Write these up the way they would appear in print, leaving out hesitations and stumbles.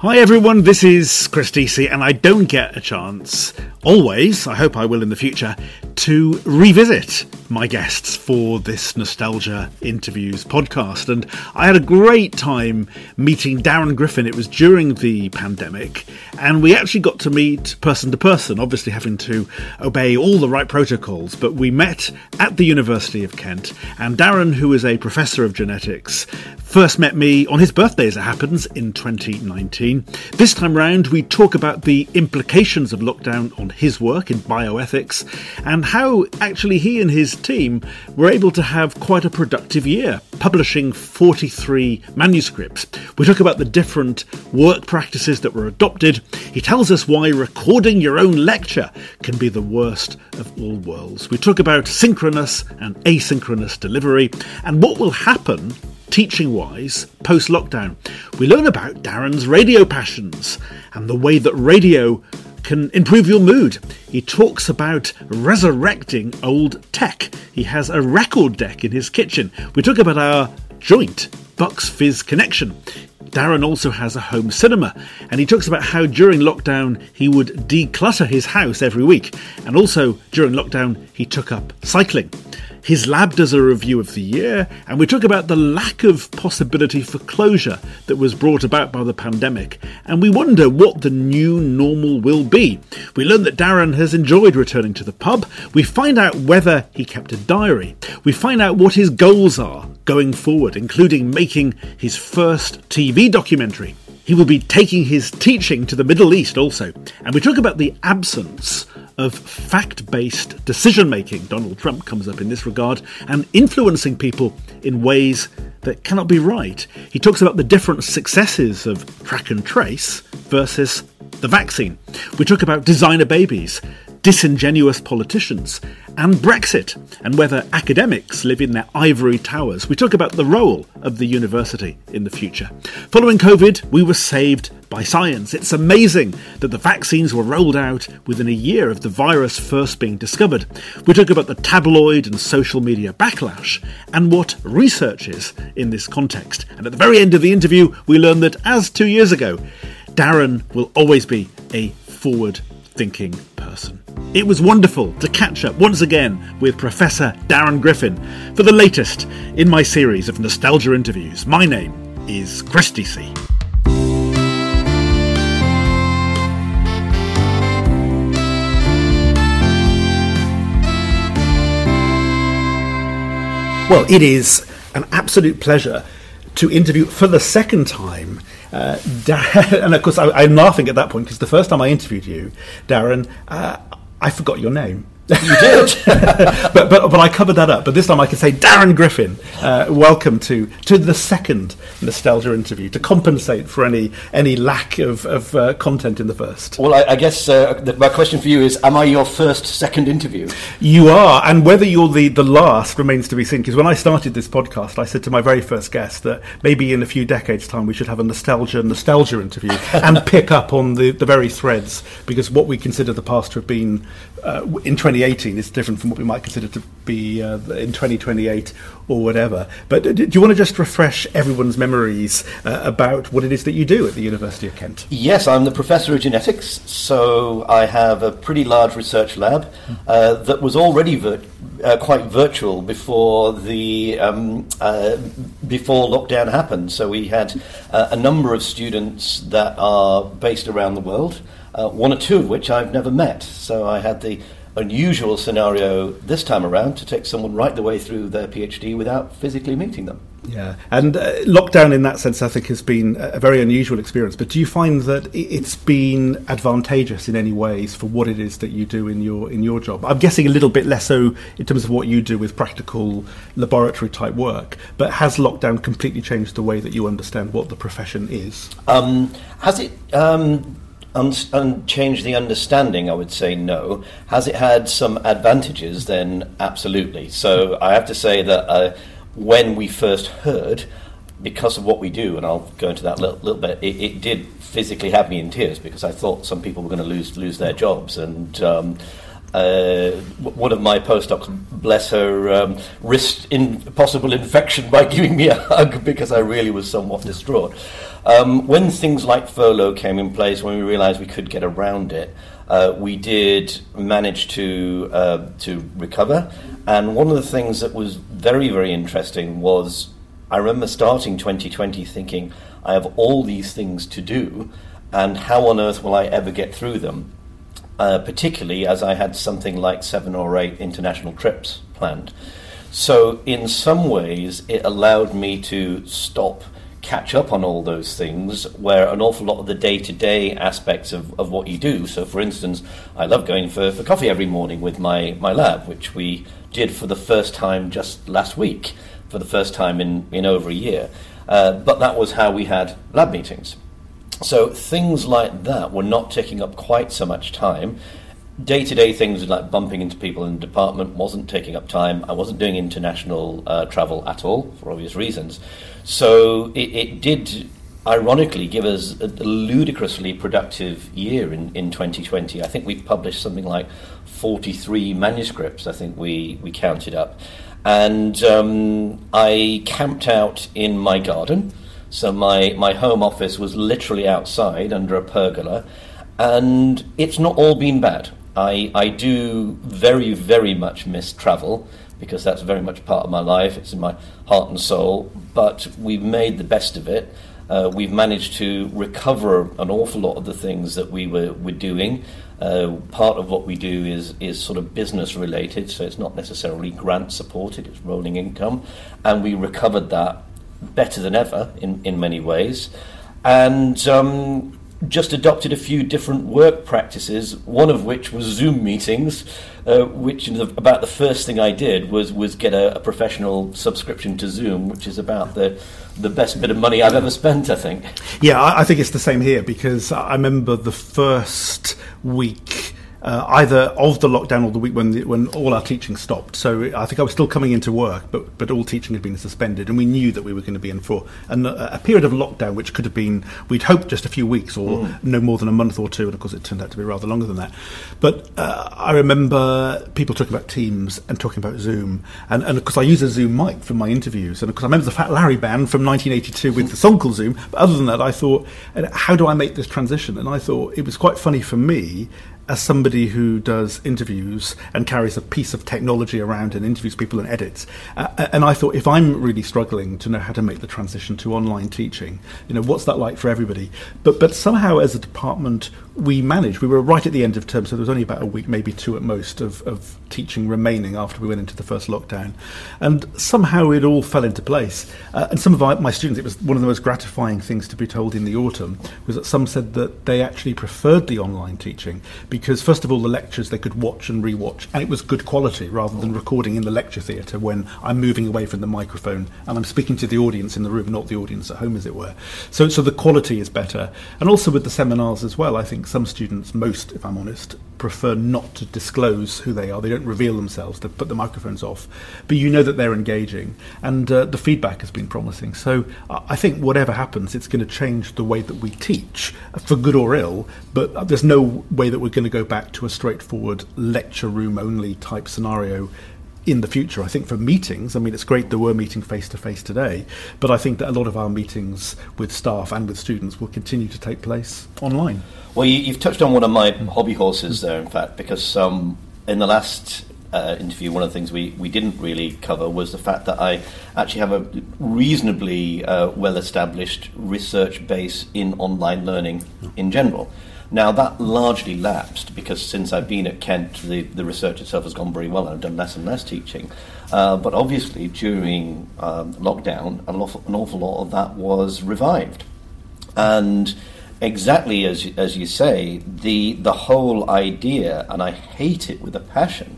Hi everyone, this is Chris Deasy, and I don't get a chance, always, I hope I will in the future, to revisit my guests for this Nostalgia Interviews podcast. And I had a great time meeting Darren Griffin. It was during the pandemic, and we actually got to meet person to person, obviously having to obey all the right protocols, but we met at the University of Kent, and Darren, who is a professor of genetics, first met me on his birthday, as it happens, in 2019. This time round, we talk about the implications of lockdown on his work in bioethics and how actually he and his team were able to have quite a productive year, publishing 43 manuscripts. We talk about the different work practices that were adopted. He tells us why recording your own lecture can be the worst of all worlds. We talk about synchronous and asynchronous delivery and what will happen teaching-wise, post-lockdown. We learn about Darren's radio passions and the way that radio can improve your mood. He talks about resurrecting old tech. He has a record deck in his kitchen. We talk about our joint Bucks Fizz connection. Darren also has a home cinema, and he talks about how during lockdown he would declutter his house every week, and also during lockdown he took up cycling. His lab does a review of the year, and we talk about the lack of possibility for closure that was brought about by the pandemic, and we wonder what the new normal will be. We learn that Darren has enjoyed returning to the pub. We find out whether he kept a diary. We find out what his goals are going forward, including making his first TV documentary. He will be taking his teaching to the Middle East also, and we talk about the absence of fact-based decision-making. Donald Trump comes up in this regard, and influencing people in ways that cannot be right. He talks about the different successes of track and trace versus the vaccine. We talk about designer babies, disingenuous politicians, and Brexit, and whether academics live in their ivory towers. We talk about the role of the university in the future. Following COVID, we were saved by science. It's amazing that the vaccines were rolled out within a year of the virus first being discovered. We talk about the tabloid and social media backlash and what research is in this context. And at the very end of the interview, we learn that, as 2 years ago, Darren will always be a forward-thinking person. It was wonderful to catch up once again with Professor Darren Griffin for the latest in my series of Nostalgia Interviews. My name is Chris Deasy. Well, it is an absolute pleasure to interview for the second time Darren, and of course I'm laughing at that point because the first time I interviewed you, Darren, I forgot your name. You did, but I covered that up. But this time I can say Darren Griffin. Welcome to the second Nostalgia Interview to compensate for any lack of content in the first. Well, I guess my question for you is: am I your second interview? You are, and whether you're the last remains to be seen. Because when I started this podcast, I said to my very first guest that maybe in a few decades' time we should have a nostalgia interview and pick up on the very threads. Because what we consider the past to have been in 2018 is different from what we might consider to be in 2028 or whatever. But do you want to just refresh everyone's memories about what it is that you do at the University of Kent? Yes, I'm the Professor of Genetics, so I have a pretty large research lab that was already quite virtual before before lockdown happened. So we had a number of students that are based around the world, one or two of which I've never met. So I had the unusual scenario this time around to take someone right the way through their PhD without physically meeting them. Yeah, and lockdown in that sense I think has been a very unusual experience, but do you find that it's been advantageous in any ways for what it is that you do in your job? I'm guessing a little bit less so in terms of what you do with practical laboratory type work, but has lockdown completely changed the way that you understand what the profession is? Has it changed the understanding? I would say no. Has it had some advantages? Then absolutely. So I have to say that when we first heard, because of what we do, and I'll go into that a little bit, it did physically have me in tears because I thought some people were going to lose their jobs, and one of my postdocs, bless her, risked possible infection by giving me a hug because I really was somewhat distraught. When things like furlough came in place, when we realised we could get around it, we did manage to recover. And one of the things that was very, very interesting was I remember starting 2020 thinking, I have all these things to do, and how on earth will I ever get through them? Particularly as I had something like 7 or 8 international trips planned. So in some ways, it allowed me to catch up on all those things, where an awful lot of the day-to-day aspects of what you do. So, for instance, I love going for coffee every morning with my lab, which we did for the first time just last week, for the first time in over a year. But that was how we had lab meetings. So things like that were not taking up quite so much time. Day-to-day things like bumping into people in the department wasn't taking up time. I wasn't doing international travel at all, for obvious reasons. So it did, ironically, give us a ludicrously productive year in 2020. I think we published something like 43 manuscripts, I think we counted up. And I camped out in my garden. So my home office was literally outside under a pergola. And it's not all been bad. I do very, very much miss travel, because that's very much part of my life. It's in my heart and soul. But we've made the best of it. We've managed to recover an awful lot of the things that we were doing. Part of what we do is sort of business related, so it's not necessarily grant supported, it's rolling income. And we recovered that better than ever in many ways. And just adopted a few different work practices, one of which was Zoom meetings, which about the first thing I did was get a professional subscription to Zoom, which is about the best bit of money I've ever spent, I think. Yeah, I think it's the same here, because I remember the first week either of the lockdown or the week when all our teaching stopped. So I think I was still coming into work, but all teaching had been suspended, and we knew that we were going to be in for a period of lockdown, which could have been, we'd hoped, just a few weeks or no more than a month or two, and of course it turned out to be rather longer than that. But I remember people talking about Teams and talking about Zoom, and of course I use a Zoom mic for my interviews, and of course I remember the Fat Larry band from 1982 with the song called Zoom, but other than that I thought, how do I make this transition? And I thought it was quite funny for me, as somebody who does interviews and carries a piece of technology around and interviews people and edits, and I thought, if I'm really struggling to know how to make the transition to online teaching, what's that like for everybody? But somehow as a department we managed. We were right at the end of term, so there was only about a week, maybe 2 at most, of teaching remaining after we went into the first lockdown, and somehow it all fell into place. And some of my students, it was one of the most gratifying things to be told in the autumn, was that some said that they actually preferred the online teaching, because first of all the lectures they could watch and re-watch, and it was good quality rather than recording in the lecture theatre when I'm moving away from the microphone and I'm speaking to the audience in the room, not the audience at home, as it were. So the quality is better. And also with the seminars as well, I think some students, most, if I'm honest, prefer not to disclose who they are. They don't reveal themselves, they put the microphones off, but you know that they're engaging, and the feedback has been promising. So I think whatever happens, it's going to change the way that we teach, for good or ill, but there's no way that we're going to go back to a straightforward lecture room only type scenario in the future. I think for meetings, it's great that we're meeting face-to-face today, but I think that a lot of our meetings with staff and with students will continue to take place online. Well, you've touched on one of my hobby horses there, in fact, because in the last interview, one of the things we didn't really cover was the fact that I actually have a reasonably well-established research base in online learning in general. Now, that largely lapsed because since I've been at Kent, the research itself has gone very well. I've done less and less teaching. But obviously, during lockdown, an awful lot of that was revived. And exactly as you say, the whole idea, and I hate it with a passion,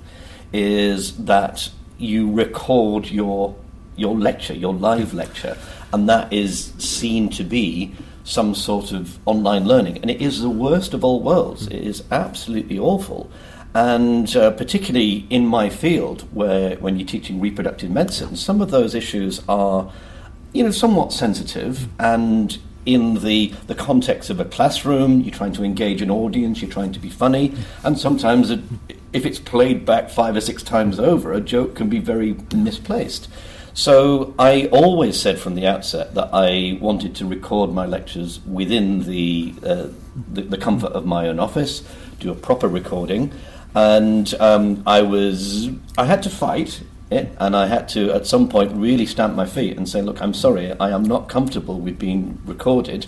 is that you record your lecture, your live lecture, and that is seen to be some sort of online learning, and it is the worst of all worlds. It is absolutely awful, and particularly in my field, where when you're teaching reproductive medicine, some of those issues are, somewhat sensitive, and in the context of a classroom, you're trying to engage an audience, you're trying to be funny, and sometimes if it's played back 5 or 6 times over, a joke can be very misplaced. So I always said from the outset that I wanted to record my lectures within the comfort of my own office, do a proper recording, and I had to fight it, and I had to at some point really stamp my feet and say, look, I'm sorry, I am not comfortable with being recorded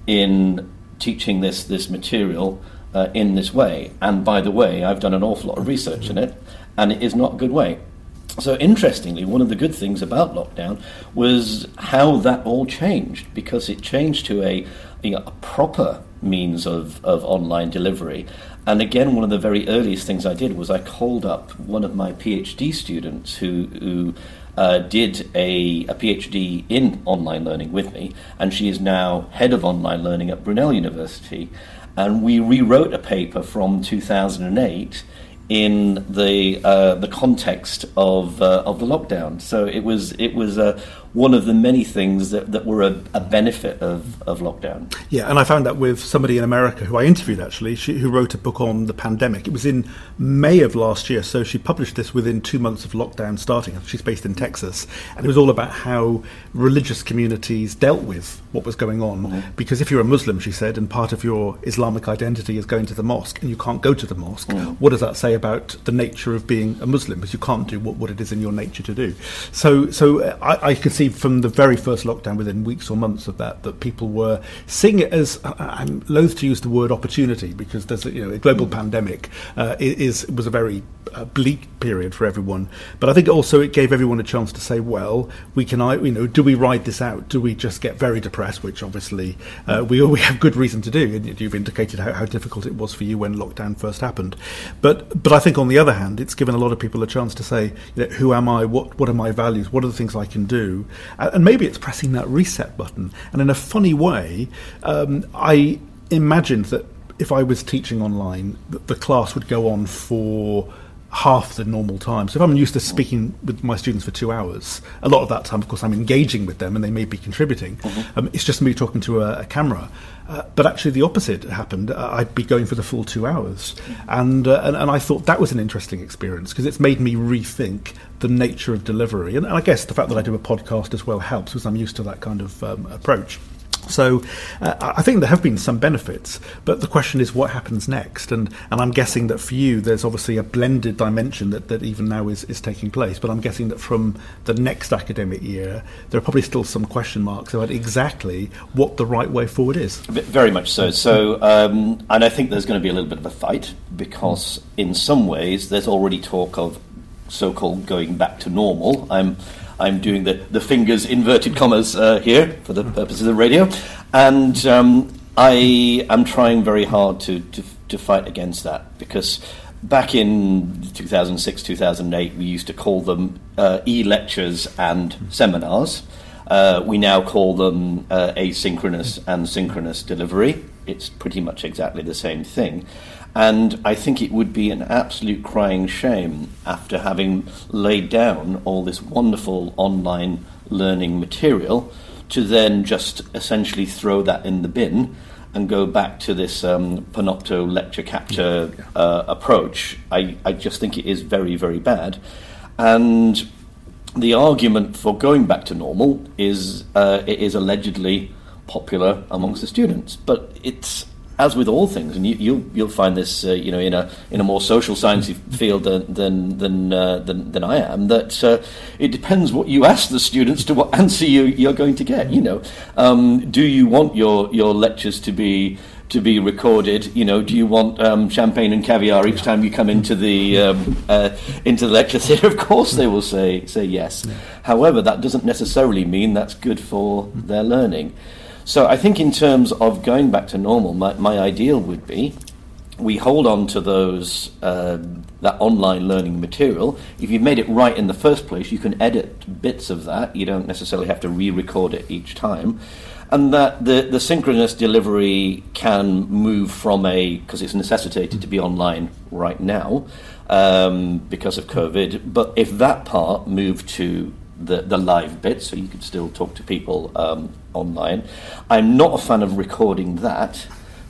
in teaching this material in this way. And by the way, I've done an awful lot of research in it, and it is not a good way. So interestingly, one of the good things about lockdown was how that all changed, because it changed to a proper means of online delivery. And again, one of the very earliest things I did was I called up one of my PhD students who did a PhD in online learning with me, and she is now head of online learning at Brunel University. And we rewrote a paper from 2008 in the context of the lockdown. So it was one of the many things that were a benefit of lockdown. Yeah, and I found that with somebody in America who I interviewed, actually, who wrote a book on the pandemic. It was in May of last year, so she published this within 2 months of lockdown starting. She's based in Texas, and it was all about how religious communities dealt with what was going on. Mm-hmm. Because if you're a Muslim, she said, and part of your Islamic identity is going to the mosque, and you can't go to the mosque, what does that say about the nature of being a Muslim? Because you can't do what it is in your nature to do. So I could see from the very first lockdown, within weeks or months of that people were seeing it as, I'm loath to use the word opportunity, because there's a global pandemic. It was a very bleak period for everyone, but I think also it gave everyone a chance to say, well, we can, do we ride this out? Do we just get very depressed, which obviously we have good reason to do, and you've indicated how difficult it was for you when lockdown first happened. But I think on the other hand, it's given a lot of people a chance to say, who am I? What are my values? What are the things I can do? And maybe it's pressing that reset button. And in a funny way, I imagined that if I was teaching online, the class would go on for half the normal time. So if I'm used to speaking with my students for 2 hours, a lot of that time, of course, I'm engaging with them and they may be contributing. Mm-hmm. It's just me talking to a camera. But actually the opposite happened. I'd be going for the full 2 hours. And I thought that was an interesting experience, because it's made me rethink the nature of delivery. And I guess the fact that I do a podcast as well helps, because I'm used to that kind of approach. So I think there have been some benefits, but the question is what happens next, and I'm guessing that for you there's obviously a blended dimension that even now is taking place, but I'm guessing that from the next academic year there are probably still some question marks about exactly what the right way forward is. Very much so. So and I think there's going to be a little bit of a fight, because in some ways there's already talk of so-called going back to normal. I'm doing the fingers inverted commas here for the purposes of radio, and I am trying very hard to fight against that, because back in 2006, 2008, we used to call them e-lectures and seminars. We now call them asynchronous and synchronous delivery. It's pretty much exactly the same thing. And I think it would be an absolute crying shame, after having laid down all this wonderful online learning material, to then just essentially throw that in the bin and go back to this Panopto lecture capture approach. I just think it is very, very bad. And the argument for going back to normal is it is allegedly popular amongst the students, but it's, as with all things, and you'll find this, in a more social sciencey field than I am, that it depends what you ask the students to what answer you're going to get. Do you want your lectures to be recorded? Do you want champagne and caviar each time you come into the lecture theatre? Of course, they will say yes. Yeah. However, that doesn't necessarily mean that's good for their learning. So I think in terms of going back to normal, my ideal would be we hold on to those that online learning material. If you've made it right in the first place, you can edit bits of that. You don't necessarily have to re-record it each time. And that the synchronous delivery can move from because it's necessitated to be online right now because of COVID, but if that part moved to the live bit, so you could still talk to people online. I'm not a fan of recording that,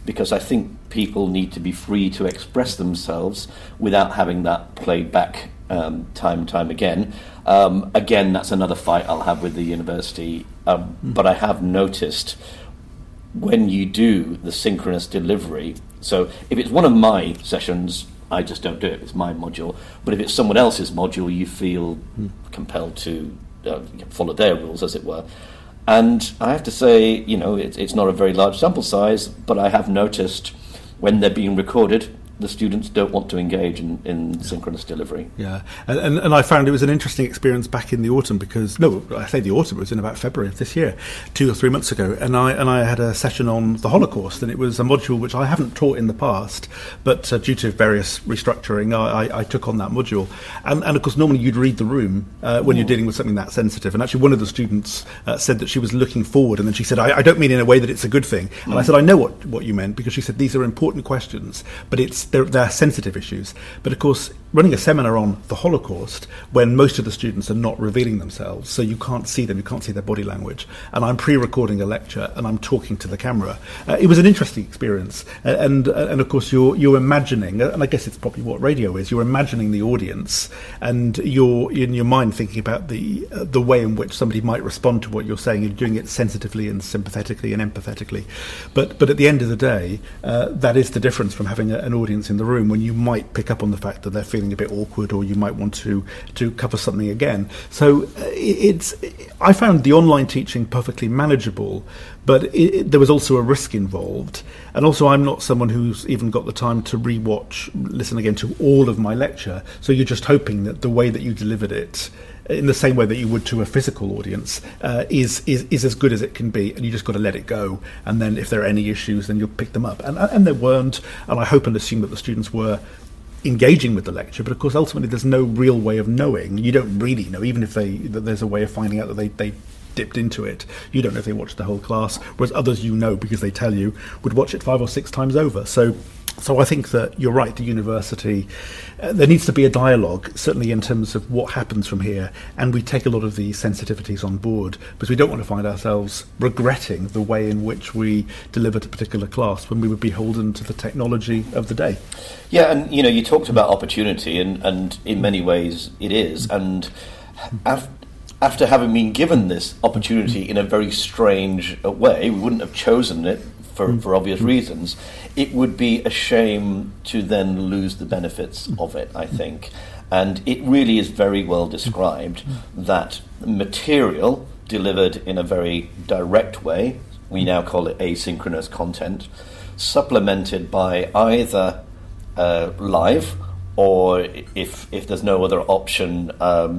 because I think people need to be free to express themselves without having that played back time and time again. Again, that's another fight I'll have with the university, but I have noticed when you do the synchronous delivery, so if it's one of my sessions, I just don't do it, it's my module, but if it's someone else's module, you feel compelled to follow their rules, as it were. And I have to say, it's not a very large sample size, but I have noticed when they're being recorded, the students don't want to engage in synchronous delivery. Yeah, and I found it was an interesting experience back in the autumn because, no, I say the autumn, it was in about February of this year, 2 or 3 months ago, and I had a session on the Holocaust, and it was a module which I haven't taught in the past, but due to various restructuring, I took on that module. And of course, normally you'd read the room when you're dealing with something that sensitive, and actually one of the students said that she was looking forward, and then she said, I don't mean in a way that it's a good thing. And I said, I know what you meant, because she said, these are important questions, but they're sensitive issues. But of course, running a seminar on the Holocaust when most of the students are not revealing themselves, so you can't see them, you can't see their body language, and I'm pre-recording a lecture and I'm talking to the camera, it was an interesting experience. And of course you're imagining, and I guess it's probably what radio is, you're imagining the audience, and you're in your mind thinking about the way in which somebody might respond to what you're saying. You're doing it sensitively and sympathetically and empathetically, but at the end of the day, that is the difference from having an audience in the room, when you might pick up on the fact that they're feeling a bit awkward, or you might want to cover something again. So I found the online teaching perfectly manageable, but there was also a risk involved. And also, I'm not someone who's even got the time to listen again to all of my lecture. So you're just hoping that the way that you delivered it, in the same way that you would to a physical audience, is as good as it can be, and you just got to let it go. And then if there are any issues, then you'll pick them up. And there weren't, and I hope and assume that the students were engaging with the lecture, but of course ultimately there's no real way of knowing. You don't really know, even if there's a way of finding out that they dipped into it. You don't know if they watched the whole class, whereas others, because they tell you, would watch it 5 or 6 times over. So I think that you're right, the university, there needs to be a dialogue, certainly in terms of what happens from here, and we take a lot of these sensitivities on board, because we don't want to find ourselves regretting the way in which we delivered a particular class when we were beholden to the technology of the day. Yeah, and you talked about opportunity, and in many ways it is, and after having been given this opportunity in a very strange way, we wouldn't have chosen it for obvious reasons. It would be a shame to then lose the benefits of it, I think. And it really is very well described that material delivered in a very direct way, we now call it asynchronous content, supplemented by either live, or if there's no other option,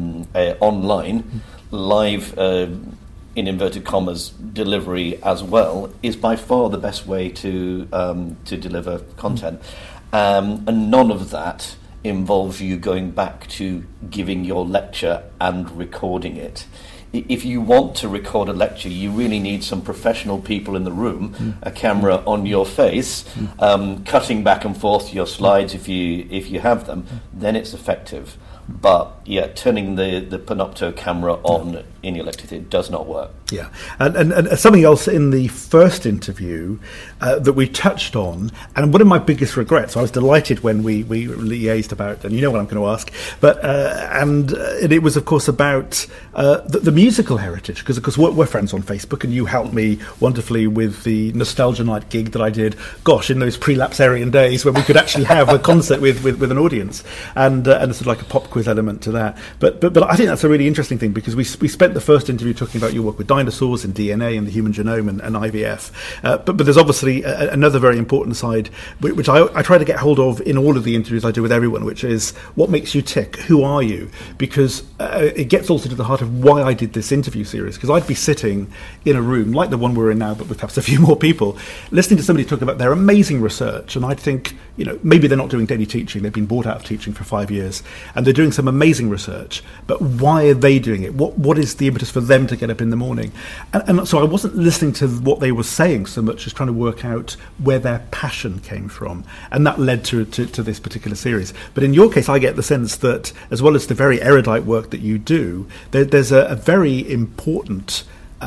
online, live, in inverted commas, delivery as well, is by far the best way to deliver content. And none of that involves you going back to giving your lecture and recording it. If you want to record a lecture, you really need some professional people in the room, a camera on your face, cutting back and forth your slides if you have them, then it's effective. But yeah, turning the Panopto camera on in your lecture theatre does not work. Yeah, and something else in the first interview that we touched on, and one of my biggest regrets, I was delighted when we liaised about, and you know what I'm going to ask, but and it was of course about the musical heritage, because of course we're friends on Facebook, and you helped me wonderfully with the Nostalgia Night gig that I did, gosh, in those pre-lapsarian days when we could actually have a concert with an audience, and sort of like a pop quiz element to that. But I think that's a really interesting thing, because we spent the first interview talking about your work with dinosaurs and DNA and the human genome and IVF. But there's obviously another very important side, which I try to get hold of in all of the interviews I do with everyone, which is what makes you tick? Who are you? Because it gets also to the heart of why I did this interview series, because I'd be sitting in a room like the one we're in now, but with perhaps a few more people, listening to somebody talk about their amazing research, and I'd think, maybe they're not doing daily teaching, they've been bought out of teaching for 5 years, and they're doing some amazing research, but why are they doing it? What is the impetus for them to get up in the morning? And so I wasn't listening to what they were saying so much as trying to work out where their passion came from, and that led to this particular series. But in your case, I get the sense that, as well as the very erudite work that you do, there's a very important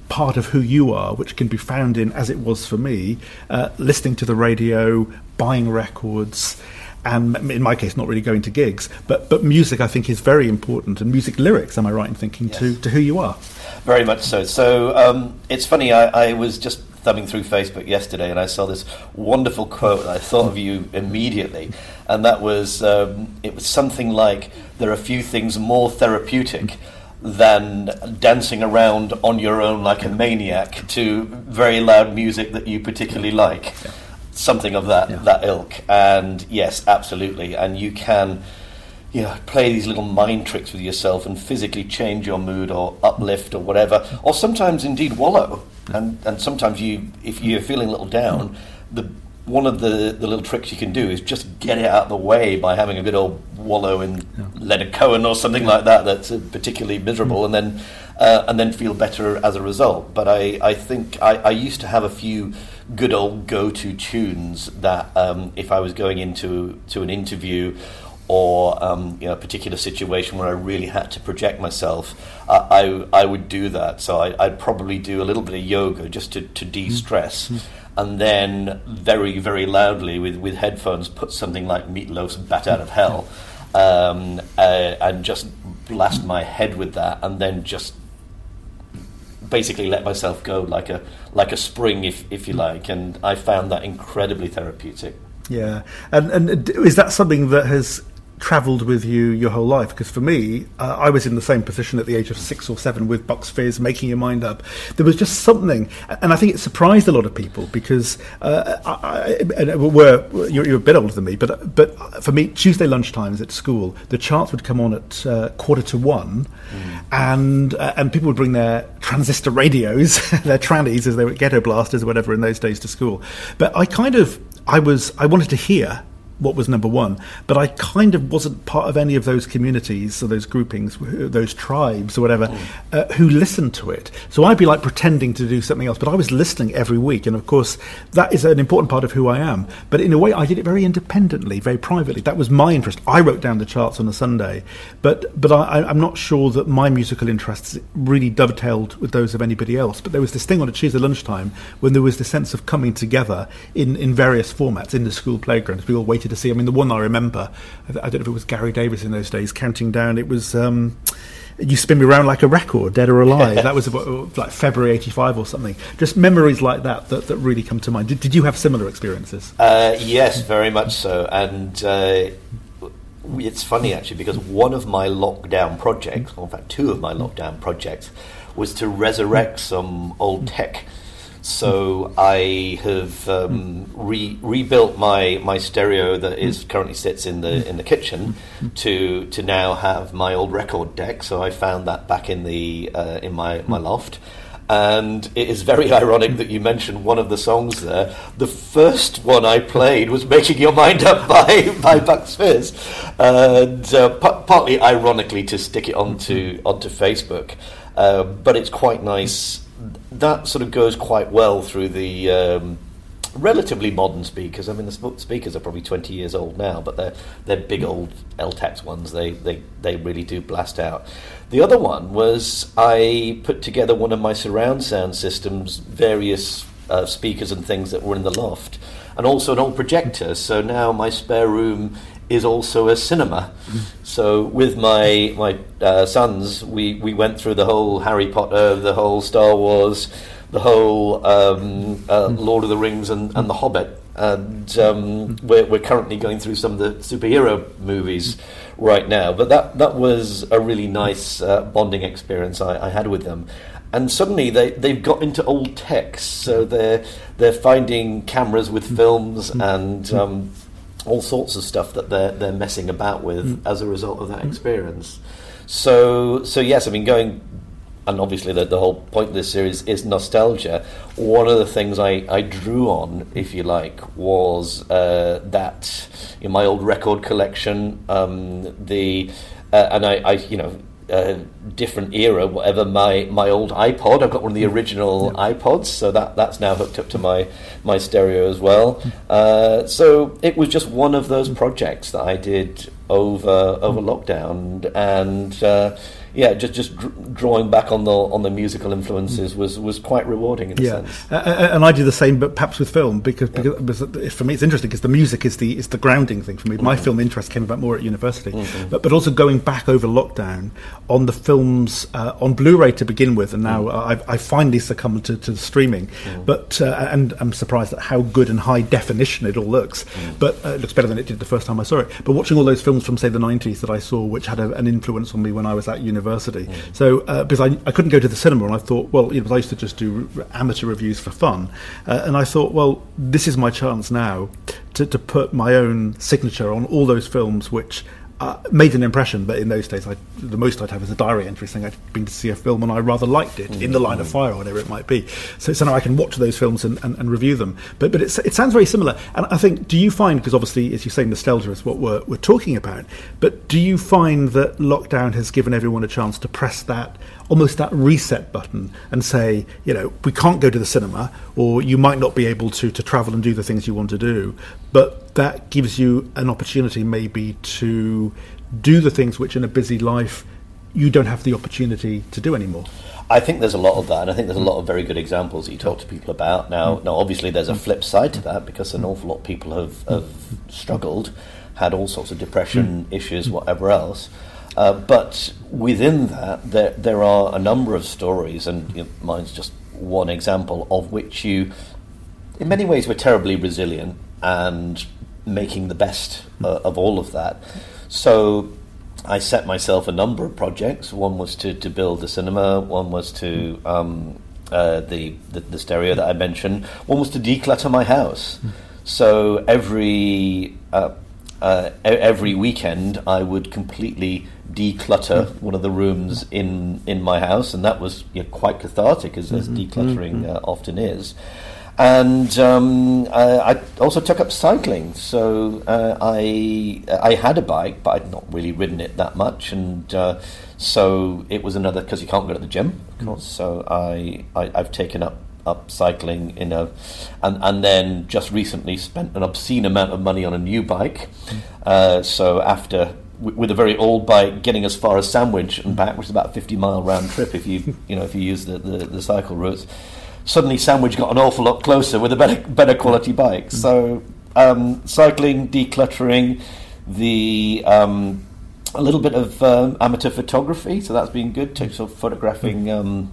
part of who you are, which can be found in, as it was for me, listening to the radio, buying records, and in my case, not really going to gigs. But music, I think, is very important, and music lyrics, am I right in thinking, yes, to who you are? Very much so. So it's funny, I was just thumbing through Facebook yesterday, and I saw this wonderful quote, and I thought of you immediately, and that was, it was something like, there are few things more therapeutic than dancing around on your own like a maniac to very loud music that you particularly like. Yeah. Something of that ilk. And yes, absolutely. And you can play these little mind tricks with yourself and physically change your mood or uplift or whatever, or sometimes indeed wallow. And sometimes if you're feeling a little down, one of the little tricks you can do is just get it out of the way by having a good old wallow in Leonard Cohen or something like that that's particularly miserable, and then feel better as a result. But I think I used to have a few good old go-to tunes that if I was going into an interview or a particular situation where I really had to project myself, I would do that. So I'd probably do a little bit of yoga just to de-stress. And then very, very loudly with headphones put something like Meatloaf's Bat Out of Hell, and just blast my head with that, and then just basically let myself go like a spring, if you like. And I found that incredibly therapeutic. Yeah. And is that something that has travelled with you your whole life? Because for me, I was in the same position at the age of 6 or 7 with Bucks Fizz, making your mind up. There was just something, and I think it surprised a lot of people, because you're a bit older than me, but for me, Tuesday lunchtimes at school, the charts would come on at 1:45, and people would bring their transistor radios, their trannies, as they were, ghetto blasters or whatever in those days, to school. But I wanted to hear what was number one, but I kind of wasn't part of any of those communities or those groupings, those tribes or whatever, who listened to it. So I'd be like pretending to do something else, but I was listening every week, and of course that is an important part of who I am. But in a way, I did it very independently, very privately. That was my interest. I wrote down the charts on a Sunday, but I'm not sure that my musical interests really dovetailed with those of anybody else. But there was this thing on a Tuesday lunchtime when there was the sense of coming together in various formats in the school playgrounds. We all waited to see. I mean, the one I remember, I don't know if it was Gary Davis in those days, counting down. It was You Spin Me Round Like a Record, Dead or Alive. That was about, like February '85 or something. Just memories like that really come to mind. Did you have similar experiences? Yes, very much so. And it's funny actually, because one of my lockdown projects, or in fact 2 of my lockdown projects, was to resurrect some old tech. So I have rebuilt my stereo that is currently sits in the kitchen to now have my old record deck. So I found that back in my loft. And it is very ironic that you mentioned one of the songs there. The first one I played was Making Your Mind Up by Bucks Fizz, and partly ironically to stick it onto Facebook. But it's quite nice. That sort of goes quite well through the relatively modern speakers. I mean, the speakers are probably 20 years old now, but they're big old LTAX ones. They really do blast out. The other one was I put together one of my surround sound systems, various speakers and things that were in the loft, and also an old projector. So now my spare room is also a cinema. So with my sons, we went through the whole Harry Potter, the whole Star Wars, the whole Lord of the Rings and The Hobbit. And we're currently going through some of the superhero movies right now. But that was a really nice bonding experience I had with them. And suddenly they've got into old tech, so they're finding cameras with films and all sorts of stuff that they're messing about with as a result of that experience. So yes, I mean, going, and obviously the whole point of this series is nostalgia. One of the things I drew on, if you like, was that in my old record collection, different era, whatever, my old iPod. I've got one of the original iPods, so that's now hooked up to my stereo as well. So it was just one of those projects that I did over lockdown, and just drawing back on the musical influences was quite rewarding in a sense. And I do the same, but perhaps with film, because for me it's interesting because the music is the grounding thing for me. My film interest came about more at university, but also going back over lockdown on the films on Blu-ray to begin with, and now I finally succumbed to streaming. But and I'm surprised at how good and high definition it all looks. But it looks better than it did the first time I saw it. But watching all those films from say the 90s that I saw, which had an influence on me when I was at university. So because I couldn't go to the cinema, and I thought, well, I used to just do amateur reviews for fun, and I thought, well, this is my chance now to put my own signature on all those films which made an impression. But in those days, the most I'd have is a diary entry saying I'd been to see a film and I rather liked it, In the Line of Fire or whatever it might be. So now I can watch those films and review them. But it sounds very similar. And I think, do you find, because obviously, as you say, nostalgia is what we're talking about, but do you find that lockdown has given everyone a chance to press almost that reset button and say, we can't go to the cinema, or you might not be able to travel and do the things you want to do, but that gives you an opportunity maybe to do the things which in a busy life you don't have the opportunity to do anymore? I think there's a lot of that, and I think there's a lot of very good examples that you talk to people about. Now obviously there's a flip side to that, because an awful lot of people have struggled, had all sorts of depression issues, whatever else. But within that, there are a number of stories, and mine's just one example, of which you, in many ways, were terribly resilient and making the best of all of that. So I set myself a number of projects. One was to build a cinema. One was to the stereo that I mentioned. One was to declutter my house. So every weekend I would completely declutter one of the rooms in my house, and that was quite cathartic, as decluttering often is. And I also took up cycling. So I had a bike, but I'd not really ridden it that much, and so it was another, because you can't go to the gym, of course. So I've taken up cycling and then just recently spent an obscene amount of money on a new bike. So after, with a very old bike, getting as far as Sandwich and back, which is about a 50-mile round trip if you use the cycle routes, suddenly Sandwich got an awful lot closer with a better quality bike. So cycling, decluttering, a little bit of amateur photography, so that's been good, sort of photographing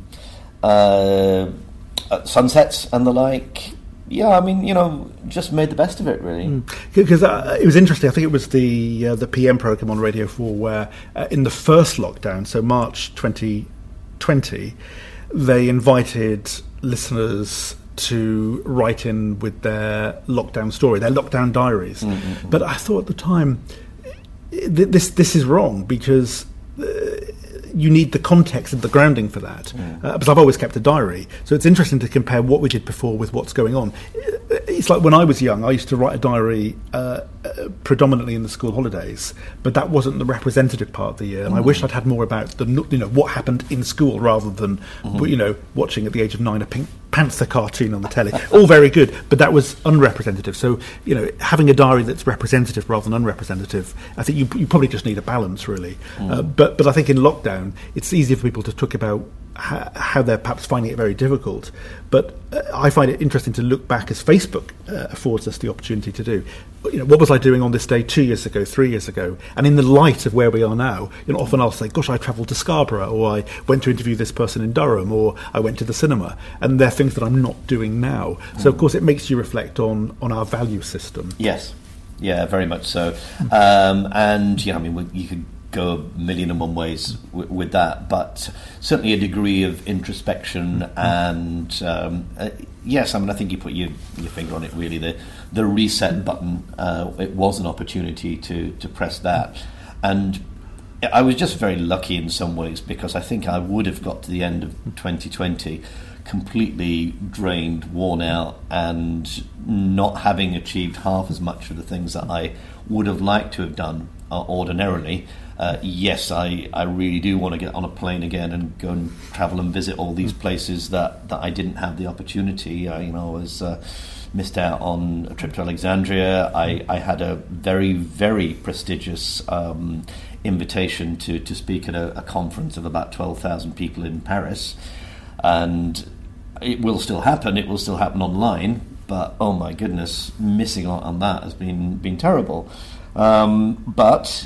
sunsets and the like. Just made the best of it, really. Because it was interesting. I think it was the PM programme on Radio 4 where in the first lockdown, so March 2020, they invited listeners to write in with their lockdown story, their lockdown diaries. But I thought at the time, this is wrong, because you need the context and the grounding for that. Because I've always kept a diary, so it's interesting to compare what we did before with what's going on. It's like when I was young, I used to write a diary predominantly in the school holidays, but that wasn't the representative part of the year. And I wish I'd had more about what happened in school rather than watching at the age of 9 a Pink Panther cartoon on the telly. All very good, but that was unrepresentative. So having a diary that's representative rather than unrepresentative, I think you probably just need a balance, really. But I think in lockdown it's easier for people to talk about how they're perhaps finding it very difficult. But I find it interesting to look back, as Facebook affords us the opportunity to do. What was I doing on this day 2 years ago, 3 years ago? And in the light of where we are now, often I'll say, gosh, I travelled to Scarborough, or I went to interview this person in Durham, or I went to the cinema. And they're things that I'm not doing now. So, of course, it makes you reflect on our value system. Yes. Yeah, very much so. And, you could go a million and one ways with that, but certainly a degree of introspection and yes, I think you put your finger on it, really. The reset button, it was an opportunity to press that, and I was just very lucky in some ways, because I think I would have got to the end of 2020 completely drained, worn out, and not having achieved half as much of the things that I would have liked to have done ordinarily. Yes, I really do want to get on a plane again and go and travel and visit all these places that I didn't have the opportunity. I was missed out on a trip to Alexandria. I had a very, very prestigious invitation to speak at a conference of about 12,000 people in Paris, and it will still happen. It will still happen online, but oh my goodness, missing out on that has been terrible. But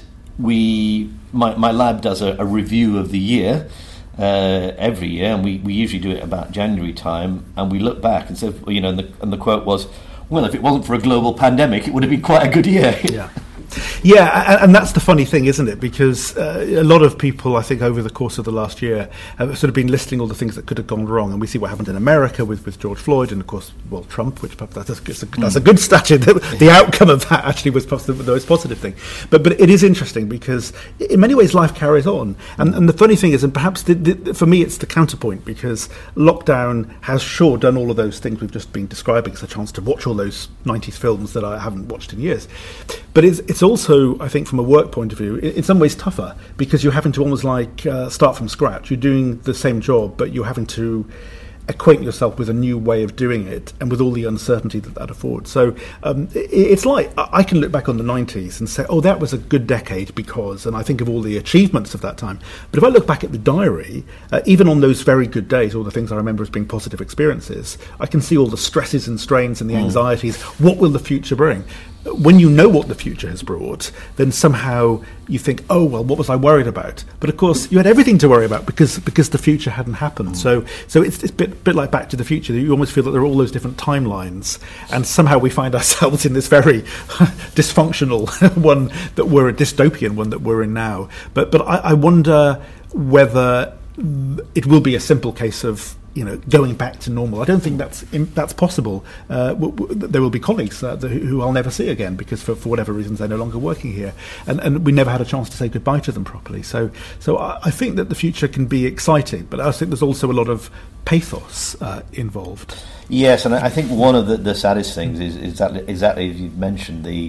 my lab does a review of the year every year, and we usually do it about January time, and we look back and say, and the quote was, well, if it wasn't for a global pandemic, it would have been quite a good year. Yeah, and that's the funny thing, isn't it? Because a lot of people, I think, over the course of the last year have sort of been listing all the things that could have gone wrong. And we see what happened in America with George Floyd and, of course, Trump, which that's a good stature. The outcome of that actually was the most positive thing. But it is interesting because in many ways life carries on. And the funny thing is, and perhaps for me it's the counterpoint, because lockdown has sure done all of those things we've just been describing. It's a chance to watch all those 90s films that I haven't watched in years. But it's also, I think, from a work point of view, in some ways tougher, because you're having to almost start from scratch. You're doing the same job, but you're having to acquaint yourself with a new way of doing it and with all the uncertainty that affords. So it's like I can look back on the 90s and say, oh, that was a good decade because, and I think of all the achievements of that time. But if I look back at the diary, even on those very good days, all the things I remember as being positive experiences, I can see all the stresses and strains and the anxieties. What will the future bring? When you know what the future has brought, then somehow you think, oh, well, what was I worried about? But of course, you had everything to worry about because the future hadn't happened. So it's a bit like Back to the Future. You almost feel that there are all those different timelines, and somehow we find ourselves in this very dysfunctional one that we're a dystopian one that we're in now. But I wonder whether it will be a simple case of going back to normal. I don't think that's possible. There will be colleagues who I'll never see again because for whatever reasons they're no longer working here, and we never had a chance to say goodbye to them properly. So I think that the future can be exciting, but I think there's also a lot of pathos involved. Yes, and I think one of the saddest things is exactly as you've mentioned, the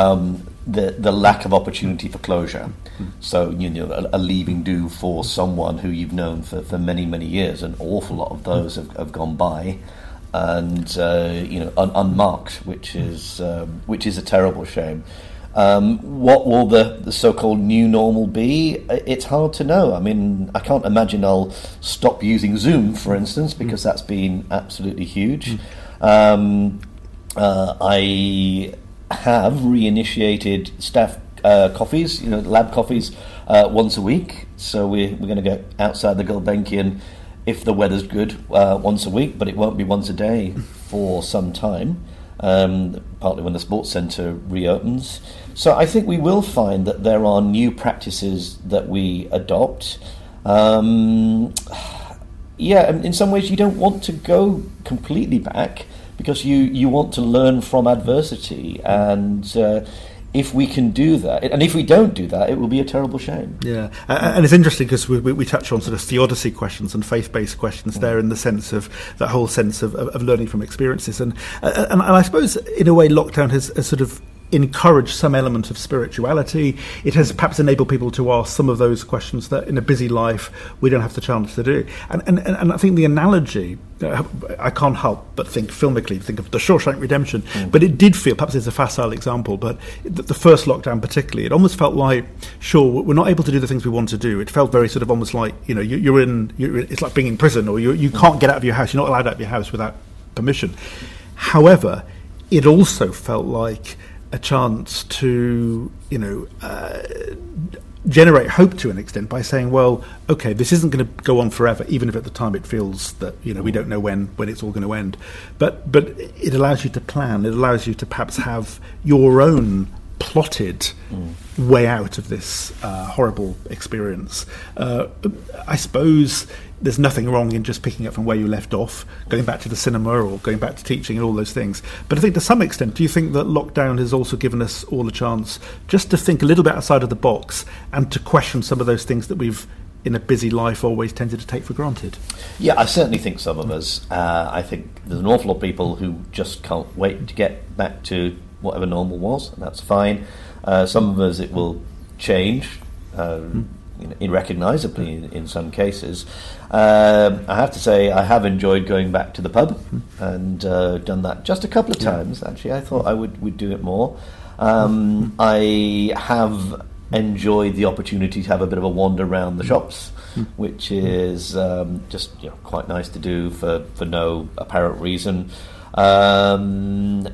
lack of opportunity for closure. So a leaving do for someone who you've known for many, many years. An awful lot of those have gone by, and unmarked, which is a terrible shame. What will the so-called new normal be? It's hard to know. I mean, I can't imagine I'll stop using Zoom, for instance, because that's been absolutely huge. I have reinitiated staff coffees, lab coffees, once a week. So we're going to go outside the Gulbenkian, if the weather's good, once a week, but it won't be once a day for some time. Partly when the sports centre reopens. So I think we will find that there are new practices that we adopt. In some ways you don't want to go completely back because you want to learn from adversity, and if we can do that, and if we don't do that, it will be a terrible shame. Yeah, and it's interesting because we touch on sort of theodicy questions and faith-based questions there, in the sense of that whole sense of learning from experiences, and I suppose in a way lockdown has sort of encourage some element of spirituality. It has perhaps enabled people to ask some of those questions that in a busy life we don't have the chance to do. And I think the analogy, I can't help but think filmically, think of The Shawshank Redemption, but it did feel, perhaps it's a facile example, but the first lockdown particularly, it almost felt like, sure, we're not able to do the things we want to do. It felt very sort of almost like, you're in it's like being in prison, or you can't get out of your house, you're not allowed out of your house without permission. However, it also felt like a chance to, generate hope to an extent by saying, well, okay, this isn't going to go on forever, even if at the time it feels that, we don't know when it's all going to end. But it allows you to plan. It allows you to perhaps have your own plotted way out of this horrible experience. I suppose there's nothing wrong in just picking up from where you left off, going back to the cinema or going back to teaching and all those things. But I think to some extent, do you think that lockdown has also given us all a chance just to think a little bit outside of the box and to question some of those things that we've in a busy life always tended to take for granted. Yeah, I certainly think some of us. I think there's an awful lot of people who just can't wait to get back to whatever normal was, and that's fine. Some of us, it will change irrecognisably in some cases. I have to say I have enjoyed going back to the pub and done that just a couple of times, actually. I thought I would do it more. I have enjoyed the opportunity to have a bit of a wander around the shops, which is just quite nice to do for no apparent reason. 5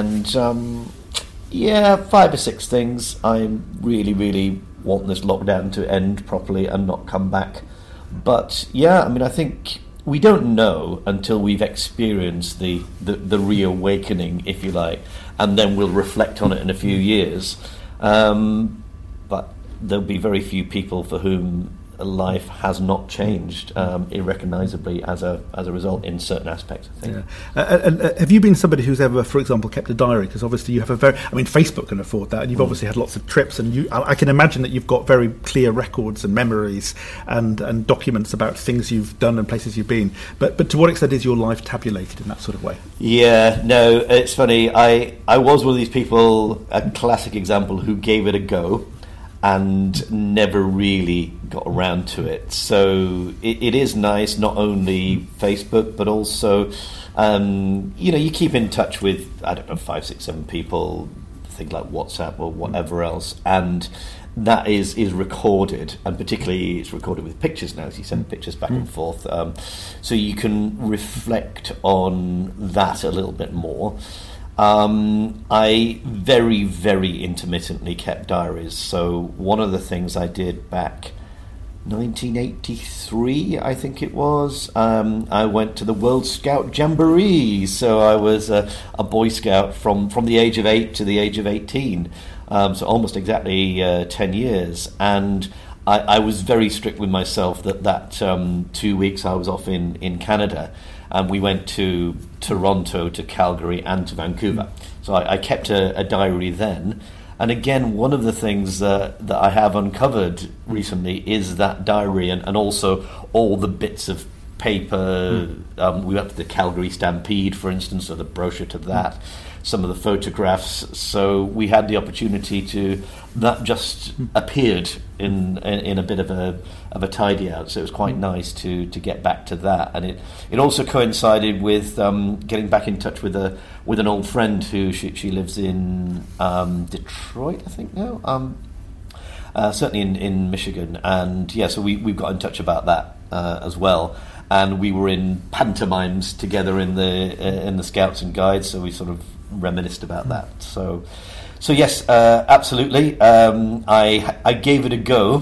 or 6 things. I really, really want this lockdown to end properly and not come back. But I think we don't know until we've experienced the reawakening, if you like, and then we'll reflect on it in a few years. But there'll be very few people for whom life has not changed irrecognisably as a result in certain aspects, I think. And have you been somebody who's ever, for example, kept a diary? Because obviously you have Facebook can afford that, and you've obviously had lots of trips, and I can imagine that you've got very clear records and memories and documents about things you've done and places you've been. But to what extent is your life tabulated in that sort of way? Yeah, no, it's funny. I was one of these people, a classic example, who gave it a go and never really got around to it. So it is nice, not only Facebook, but also, you keep in touch with, 5, 6, 7 people, things like WhatsApp or whatever else, and that is recorded, and particularly it's recorded with pictures now, so you send pictures back and forth, so you can reflect on that a little bit more. I very, very intermittently kept diaries. So one of the things I did back 1983, I think it was, I went to the World Scout Jamboree. So I was a Boy Scout from the age of 8 to the age of 18, so almost exactly 10 years. And I was very strict with myself that 2 weeks I was off in Canada. And we went to Toronto, to Calgary, and to Vancouver. So I kept a diary then. And again, one of the things that I have uncovered recently is that diary, and also all the bits of paper. We went to the Calgary Stampede, for instance, so the brochure to that, some of the photographs. So we had the opportunity that just appeared in a bit of a tidy out. So it was quite nice to get back to that, and it also coincided with getting back in touch with an old friend who she lives in Detroit, I think now. Certainly in Michigan, and so we got in touch about that as well. And we were in pantomimes together in the Scouts and Guides, so we sort of reminisced about that. So yes, absolutely. I gave it a go,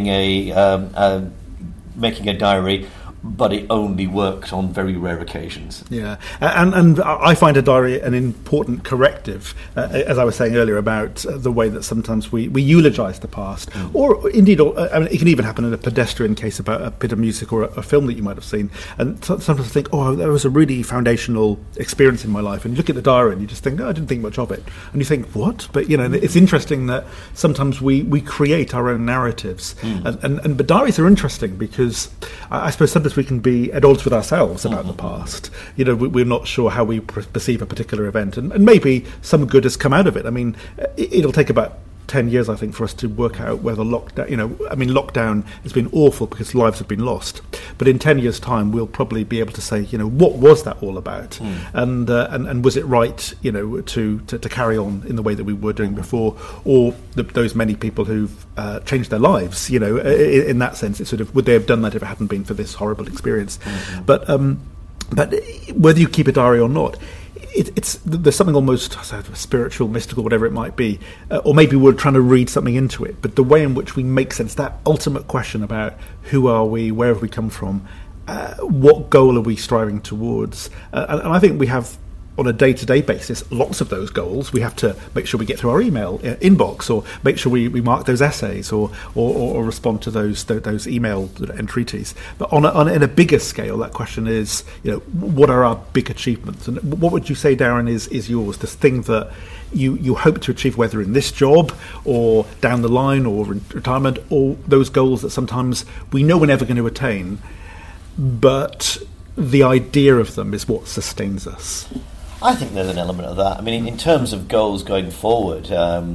making a diary, but it only worked on very rare occasions. Yeah, and I find a diary an important corrective, as I was saying earlier, about the way that sometimes we eulogise the past, or indeed, it can even happen in a pedestrian case about a bit of music or a film that you might have seen, and sometimes I think, there was a really foundational experience in my life, and you look at the diary and you just think, I didn't think much of it, and you think, what? But it's interesting that sometimes we create our own narratives, but diaries are interesting because I suppose sometimes we can be at odds with ourselves about the past. We're not sure how we perceive a particular event, and maybe some good has come out of it. I mean, it'll take about 10 years, I think, for us to work out whether lockdown has been awful because lives have been lost. But in 10 years' time, we'll probably be able to say, what was that all about? And was it right, to carry on in the way that we were doing before? Or those many people who've changed their lives, in that sense, it's sort of, would they have done that if it hadn't been for this horrible experience? But whether you keep a diary or not, there's something almost spiritual, mystical, whatever it might be, or maybe we're trying to read something into it, but the way in which we make sense, that ultimate question about who are we, where have we come from, what goal are we striving towards, and I think we have on a day-to-day basis, lots of those goals, we have to make sure we get through our email inbox, or make sure we mark those essays, or respond to those email entreaties. But in a bigger scale, that question is, what are our big achievements? And what would you say, Darren, is yours? This thing that you hope to achieve, whether in this job or down the line or in retirement, or those goals that sometimes we know we're never going to attain, but the idea of them is what sustains us. I think there's an element of that. I mean, in terms of goals going forward,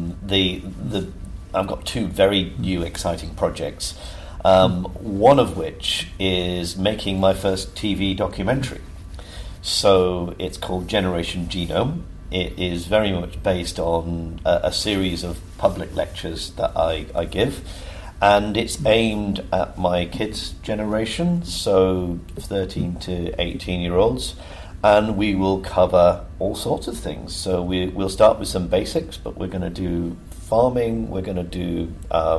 I've got two very new, exciting projects. One of which is making my first TV documentary. So it's called Generation Genome. It is very much based on a series of public lectures that I give. And it's aimed at my kids' generation, so 13 to 18-year-olds, and we will cover all sorts of things. So we'll start with some basics, but we're going to do farming, we're going to do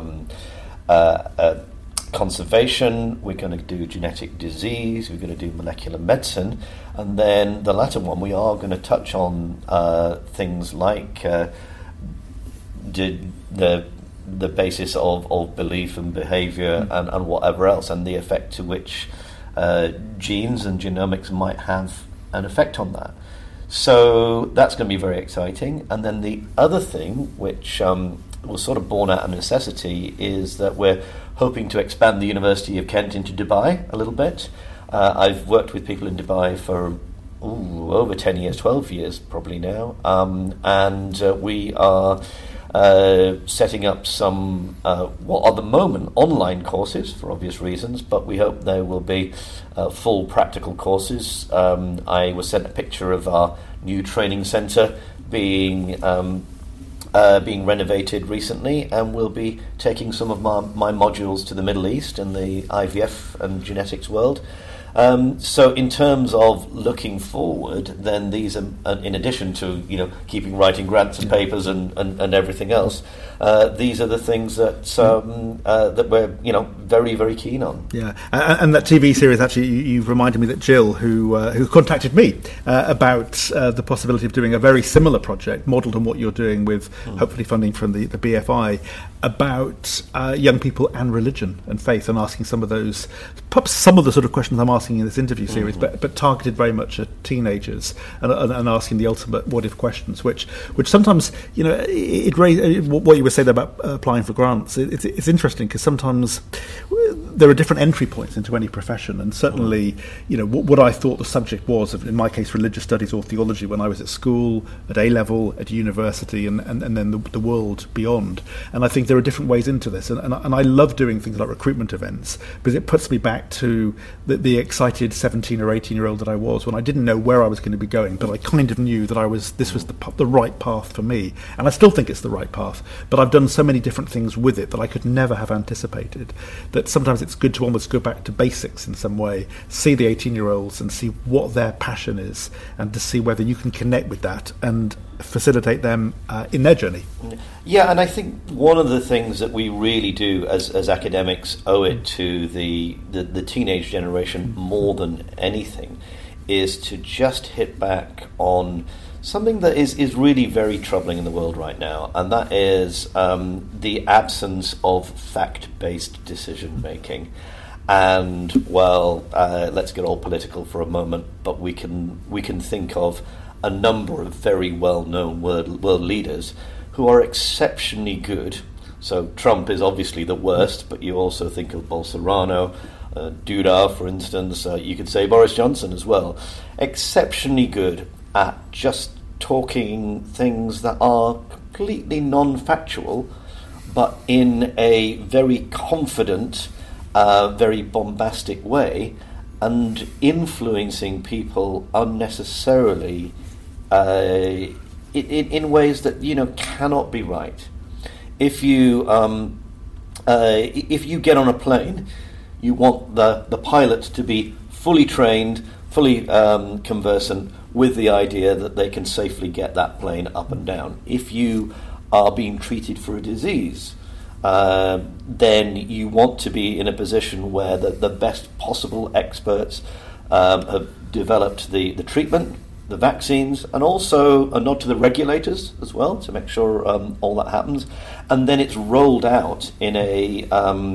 conservation, we're going to do genetic disease, we're going to do molecular medicine, and then the latter one we are going to touch on things like the basis of belief and behaviour and whatever else, and the effect to which genes and genomics might have an effect on that. So that's going to be very exciting. And then the other thing, which was sort of born out of necessity, is that we're hoping to expand the University of Kent into Dubai a little bit. I've worked with people in Dubai for over 10 years, 12 years probably now, and we are setting up some, what are at the moment online courses for obvious reasons, but we hope there will be full practical courses. I was sent a picture of our new training centre being renovated recently, and we'll be taking some of my modules to the Middle East and the IVF and genetics world. So in terms of looking forward, then these are, in addition to keeping writing grants and papers and everything else, these are the things that that we're very, very keen on. Yeah, and that TV series, actually, you've reminded me that Jill, who contacted me about the possibility of doing a very similar project modelled on what you're doing with hopefully funding from the BFI, about young people and religion and faith, and asking some of those, perhaps some of the sort of questions I'm asking in this interview series, but targeted very much at teenagers, and asking the ultimate what-if questions, which sometimes, it raised what you were saying about applying for grants. It's interesting because sometimes there are different entry points into any profession, and certainly, what I thought the subject was, in my case, religious studies or theology, when I was at school, at A-level, at university, and then the world beyond. And I think there are different ways into this, and I love doing things like recruitment events, because it puts me back to the excited 17 or 18-year-old that I was, when I didn't know where I was going to be going, but I kind of knew that this was the right path for me, and I still think it's the right path, but I've done so many different things with it that I could never have anticipated, that sometimes it's good to almost go back to basics in some way, see the 18-year-olds and see what their passion is, and to see whether you can connect with that and facilitate them in their journey. Yeah, and I think one of the things that we really do as academics owe it to the teenage generation more than anything is to just hit back on something that is really very troubling in the world right now, and that is the absence of fact-based decision-making. And, let's get all political for a moment, but we can think of a number of very well-known world leaders who are exceptionally good. So Trump is obviously the worst, but you also think of Bolsonaro, Duda, for instance. You could say Boris Johnson as well. Exceptionally good at just talking things that are completely non-factual, but in a very confident, very bombastic way, and influencing people unnecessarily in ways that cannot be right. If you get on a plane, you want the pilot to be fully trained, fully conversant with the idea that they can safely get that plane up and down. If you are being treated for a disease, then you want to be in a position where the best possible experts have developed the treatment, the vaccines, and also a nod to the regulators as well to make sure all that happens. And then it's rolled out in a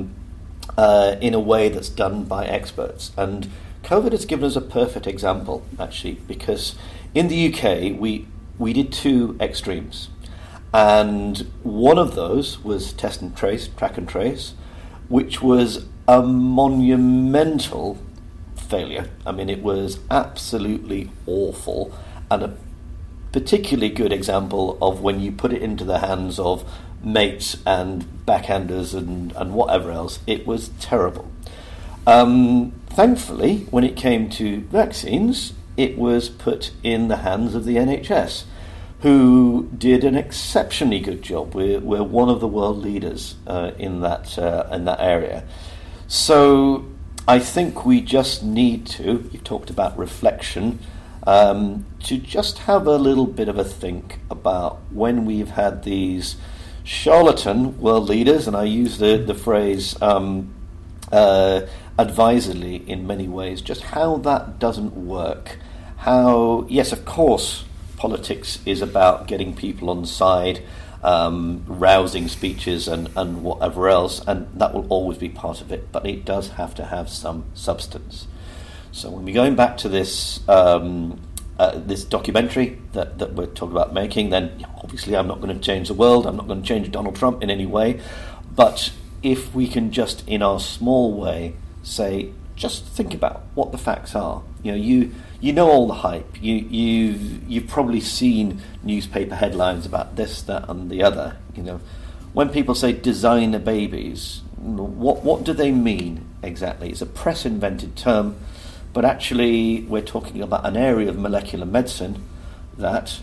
way that's done by experts. And COVID has given us a perfect example, actually, because in the UK we did two extremes. And one of those was test and trace, track and trace, which was a monumental failure. I mean, it was absolutely awful, and a particularly good example of when you put it into the hands of mates and backhanders and whatever else, it was terrible. Thankfully, when it came to vaccines, it was put in the hands of the NHS, who did an exceptionally good job. We're one of the world leaders in that area. So I think we just need to, you've talked about reflection, to just have a little bit of a think about when we've had these charlatan world leaders, and I use the phrase advisedly in many ways, just how that doesn't work. How, yes, of course, politics is about getting people on side, rousing speeches and whatever else, and that will always be part of it, but it does have to have some substance. So when we're going back to this this documentary that we're talking about making, then obviously I'm not going to change the world, I'm not going to change Donald Trump in any way, but if we can just in our small way say, just think about what the facts are. You know all the hype. You've probably seen newspaper headlines about this, that, and the other. When people say designer babies, what do they mean exactly? It's a press-invented term, but actually we're talking about an area of molecular medicine that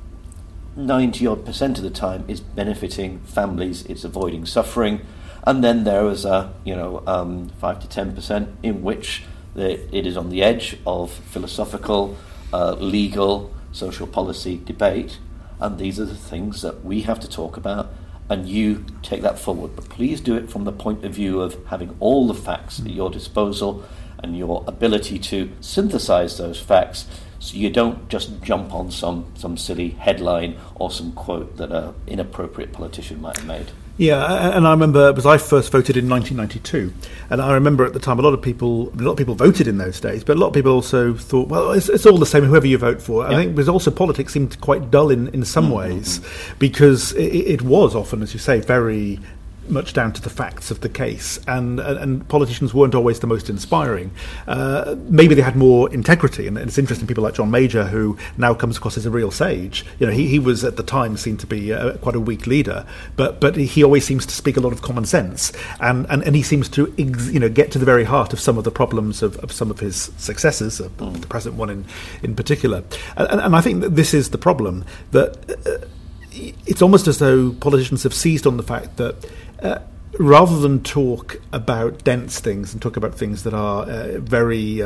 90-odd% of the time is benefiting families. It's avoiding suffering, and then there is a 5 to 10% in which it is on the edge of philosophical, legal, social policy debate, and these are the things that we have to talk about, and you take that forward. But please do it from the point of view of having all the facts at your disposal and your ability to synthesize those facts, so you don't just jump on some silly headline or some quote that an inappropriate politician might have made. Yeah, and I remember, because I first voted in 1992, and I remember at the time a lot of people voted in those days, but a lot of people also thought, well, it's all the same, whoever you vote for. I think because also politics seemed quite dull in some ways, because it was often, as you say, very much down to the facts of the case, and politicians weren't always the most inspiring. Maybe they had more integrity, and it's interesting, people like John Major, who now comes across as a real sage. He was at the time seen to be quite a weak leader, but he always seems to speak a lot of common sense, and he seems to get to the very heart of some of the problems of some of his successors, the present one in particular. And I think that this is the problem, that it's almost as though politicians have seized on the fact that rather than talk about dense things and talk about things that are very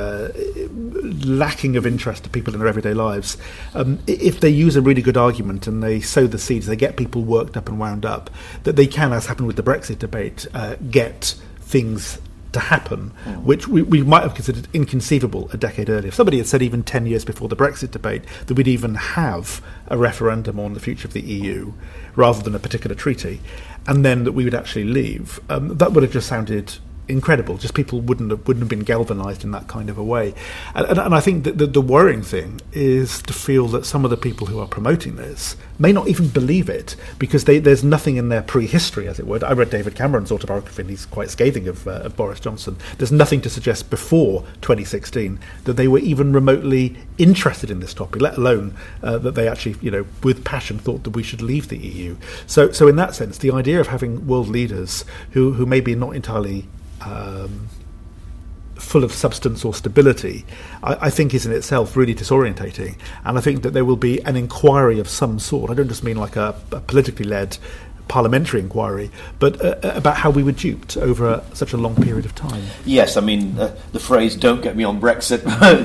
lacking of interest to people in their everyday lives, if they use a really good argument and they sow the seeds, they get people worked up and wound up, that they can, as happened with the Brexit debate, get things to happen, which we might have considered inconceivable a decade earlier. If somebody had said even 10 years before the Brexit debate that we'd even have a referendum on the future of the EU rather than a particular treaty, and then that we would actually leave, that would have just sounded incredible. Just people wouldn't have been galvanised in that kind of a way. And I think that the worrying thing is to feel that some of the people who are promoting this may not even believe it, because there's nothing in their prehistory, as it were. I read David Cameron's autobiography, and he's quite scathing of Boris Johnson. There's nothing to suggest before 2016 that they were even remotely interested in this topic, let alone that they actually, with passion thought that we should leave the EU. So in that sense, the idea of having world leaders who maybe not entirely full of substance or stability, I think is in itself really disorientating. And I think that there will be an inquiry of some sort. I don't just mean like a politically led parliamentary inquiry, but about how we were duped over such a long period of time. Yes, I mean, the phrase "don't get me on Brexit"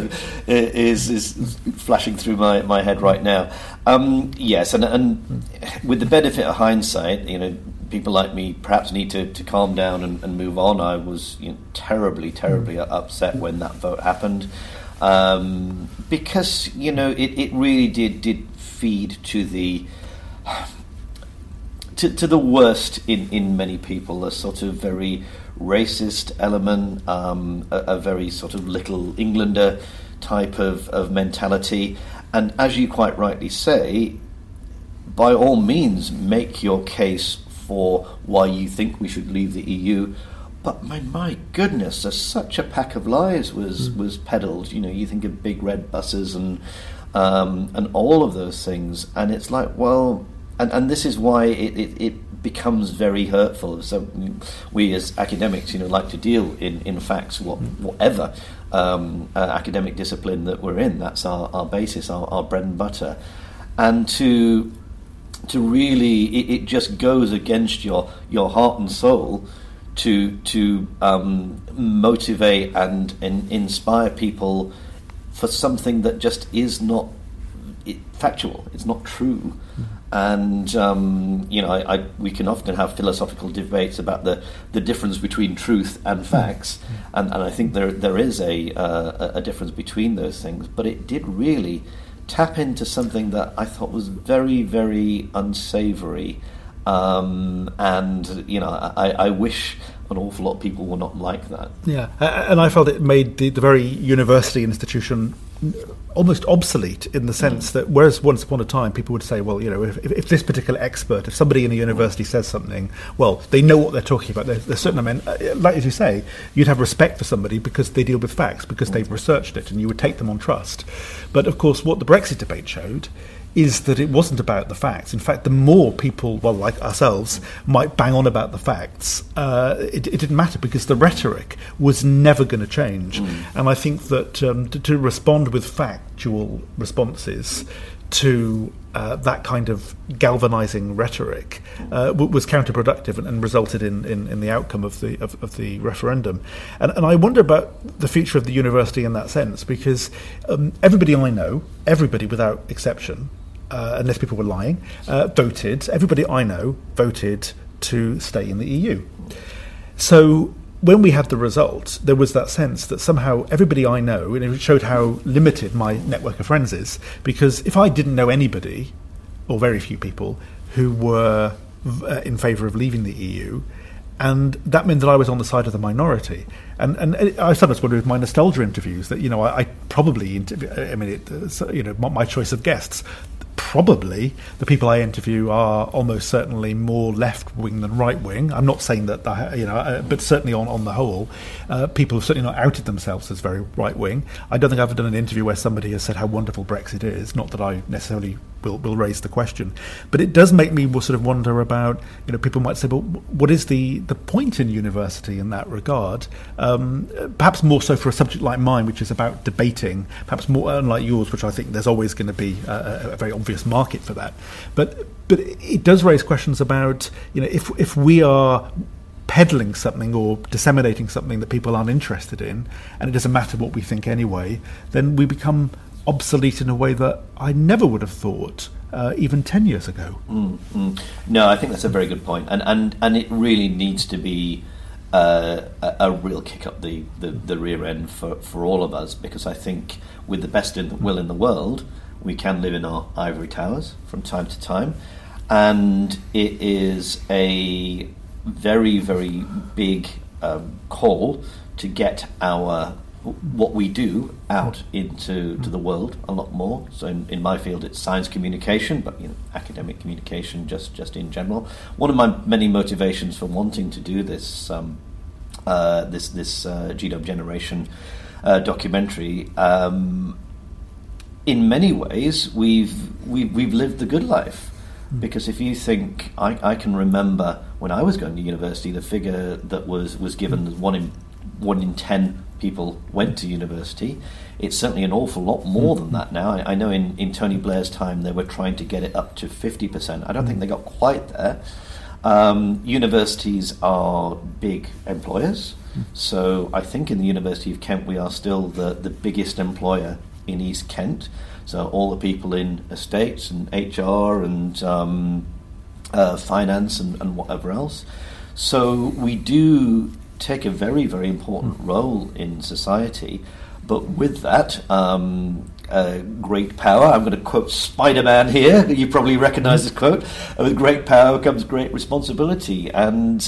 is flashing through my head right now. Yes, and with the benefit of hindsight, people like me perhaps need to calm down and move on. I was terribly upset when that vote happened. because it really did feed to the worst in many people, a sort of very racist element, a very sort of Little Englander type of mentality. And as you quite rightly say, by all means make your case for why you think we should leave the EU. But my goodness, there's such a pack of lies was peddled. You think of big red buses and all of those things, and it's like, well, and this is why it becomes very hurtful. So we as academics, like to deal in facts, whatever academic discipline that we're in. That's our basis, our bread and butter, and to really, it just goes against your heart and soul to motivate and inspire people for something that just is not factual. It's not true. And we can often have philosophical debates about the difference between truth and facts, and I think there is a difference between those things. But it did really tap into something that I thought was very, very unsavoury, and I wish an awful lot of people were not like that. Yeah, and I felt it made the very university institution almost obsolete, in the sense that whereas once upon a time people would say, well, if this particular expert, if somebody in a university says something, well, they know what they're talking about. There's certain like as you say, you'd have respect for somebody because they deal with facts, because they've researched it, and you would take them on trust. But of course, what the Brexit debate showed is that it wasn't about the facts. In fact, the more people, like ourselves, might bang on about the facts, it didn't matter, because the rhetoric was never going to change. And I think that to respond with factual responses to that kind of galvanising rhetoric was counterproductive and resulted in the outcome of the referendum. And I wonder about the future of the university in that sense, because everybody I know, everybody without exception, unless people were lying, everybody I know voted to stay in the EU. So when we had the result, there was that sense that somehow everybody I know, and it showed how limited my network of friends is, because if I didn't know anybody, or very few people, who were in favour of leaving the EU, and that meant that I was on the side of the minority. And I sometimes wonder with my nostalgia interviews that, I probably my choice of guests, probably the people I interview are almost certainly more left-wing than right-wing. I'm not saying that, but certainly on the whole, people have certainly not outed themselves as very right-wing. I don't think I've done an interview where somebody has said how wonderful Brexit is, not that I necessarily will raise the question. But it does make me sort of wonder about, people might say, well, what is the point in university in that regard? Perhaps more so for a subject like mine, which is about debating, perhaps more unlike yours, which I think there's always going to be a very obvious market for that. But it does raise questions about, if we are peddling something or disseminating something that people aren't interested in, and it doesn't matter what we think anyway, then we become obsolete in a way that I never would have thought even 10 years ago. No, I think that's a very good point, and it really needs to be a real kick up the rear end for all of us, because I think with the best will in the world, we can live in our ivory towers from time to time, and it is a very, very big call to get what we do out into the world a lot more. So in my field, it's science communication, but academic communication just in general. One of my many motivations for wanting to do this GW Generation documentary, in many ways we've lived the good life. Because if you think, I can remember when I was going to university, the figure that was given as one in 10 people went to university. It's certainly an awful lot more than that now. I know in Tony Blair's time they were trying to get it up to 50%. I don't think they got quite there. Universities are big employers, so I think in the University of Kent we are still the biggest employer in East Kent. So all the people in estates and HR and finance and whatever else. So we do take a very, very important role in society, But with that, great power. I'm going to quote Spider-Man here. You probably recognise this quote. With great power comes great responsibility. And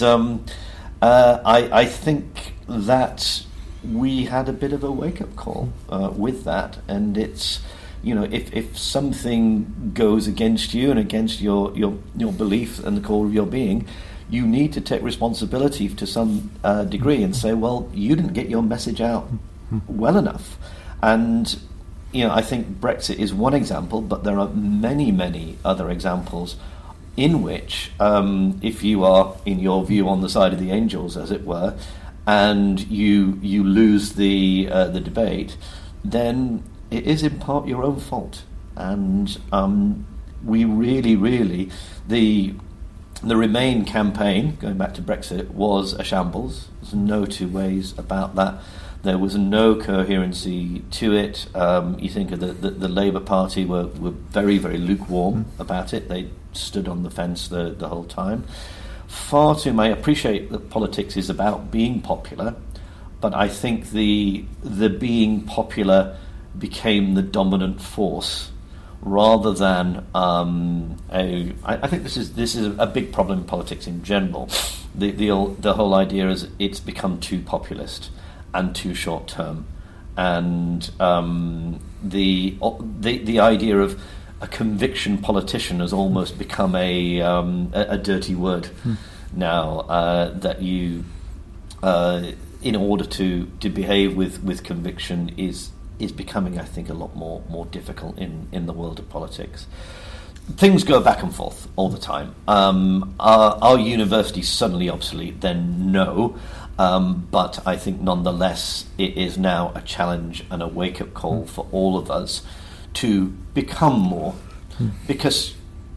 I think that we had a bit of a wake-up call with that. And it's, if something goes against you and against your belief and the core of your being, you need to take responsibility to some degree and say, well, you didn't get your message out well enough. And I think Brexit is one example, but there are many, many other examples in which, if you are, in your view, on the side of the angels, as it were, and you lose the debate, then it is in part your own fault. And we really, the Remain campaign, going back to Brexit, was a shambles. There's no two ways about that. There was no coherency to it. You think of the Labour Party were very, very lukewarm about it. They stood on the fence the whole time. Far too many. I appreciate that politics is about being popular, but I think the being popular became the dominant force rather than I think this is a big problem in politics in general. The whole idea is it's become too populist and too short term, and the idea of a conviction politician has almost become a dirty word now. That you, in order to behave with conviction, is becoming, I think, a lot more difficult in the world of politics. Things go back and forth all the time. Are universities suddenly obsolete? Then no. But I think nonetheless it is now a challenge and a wake-up call for all of us to become more, because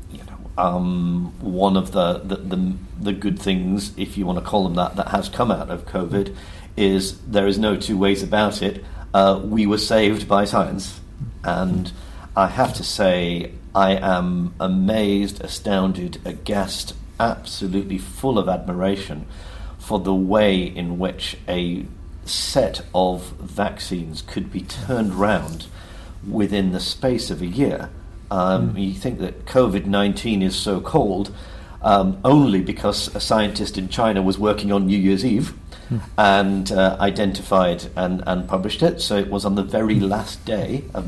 one of the good things, if you want to call them that has come out of COVID is there is no two ways about it. We were saved by science, and I have to say I am amazed, astounded, aghast, absolutely full of admiration for the way in which a set of vaccines could be turned round within the space of a year. You think that COVID-19 is so cold only because a scientist in China was working on New Year's Eve and identified and published it. So it was on the very last day of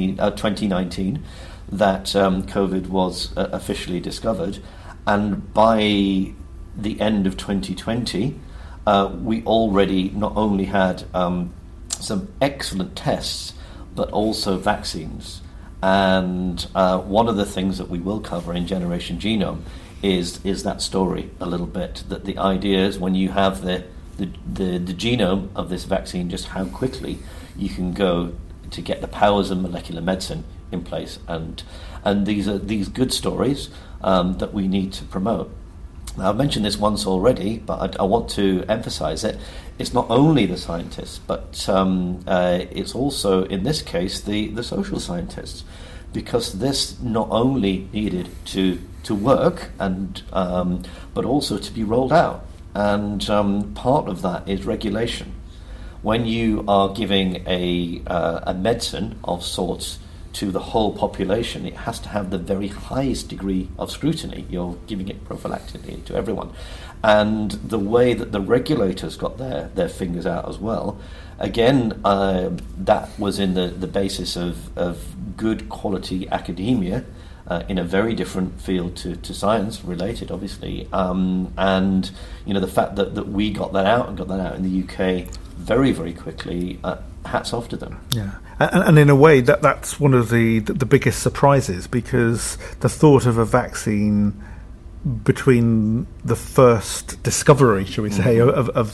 2019 that COVID was officially discovered. And by the end of 2020, we already not only had some excellent tests, but also vaccines. And one of the things that we will cover in Generation Genome is that story a little bit, that the idea is when you have the genome of this vaccine, just how quickly you can go to get the powers of molecular medicine in place. And these are these good stories that we need to promote. Now, I've mentioned this once already, but I want to emphasize it. It's not only the scientists, but it's also, in this case, the social scientists, because this not only needed to work and but also to be rolled out. And part of that is regulation. When you are giving a medicine of sorts to the whole population, it has to have the very highest degree of scrutiny. You're giving it prophylactically to everyone. And the way that the regulators got their fingers out as well, again, that was in the basis of good quality academia in a very different field to science, related obviously. And the fact that we got that out in the UK very, very quickly, hats off to them. Yeah. And in a way, that's one of the biggest surprises, because the thought of a vaccine between the first discovery, shall we say, of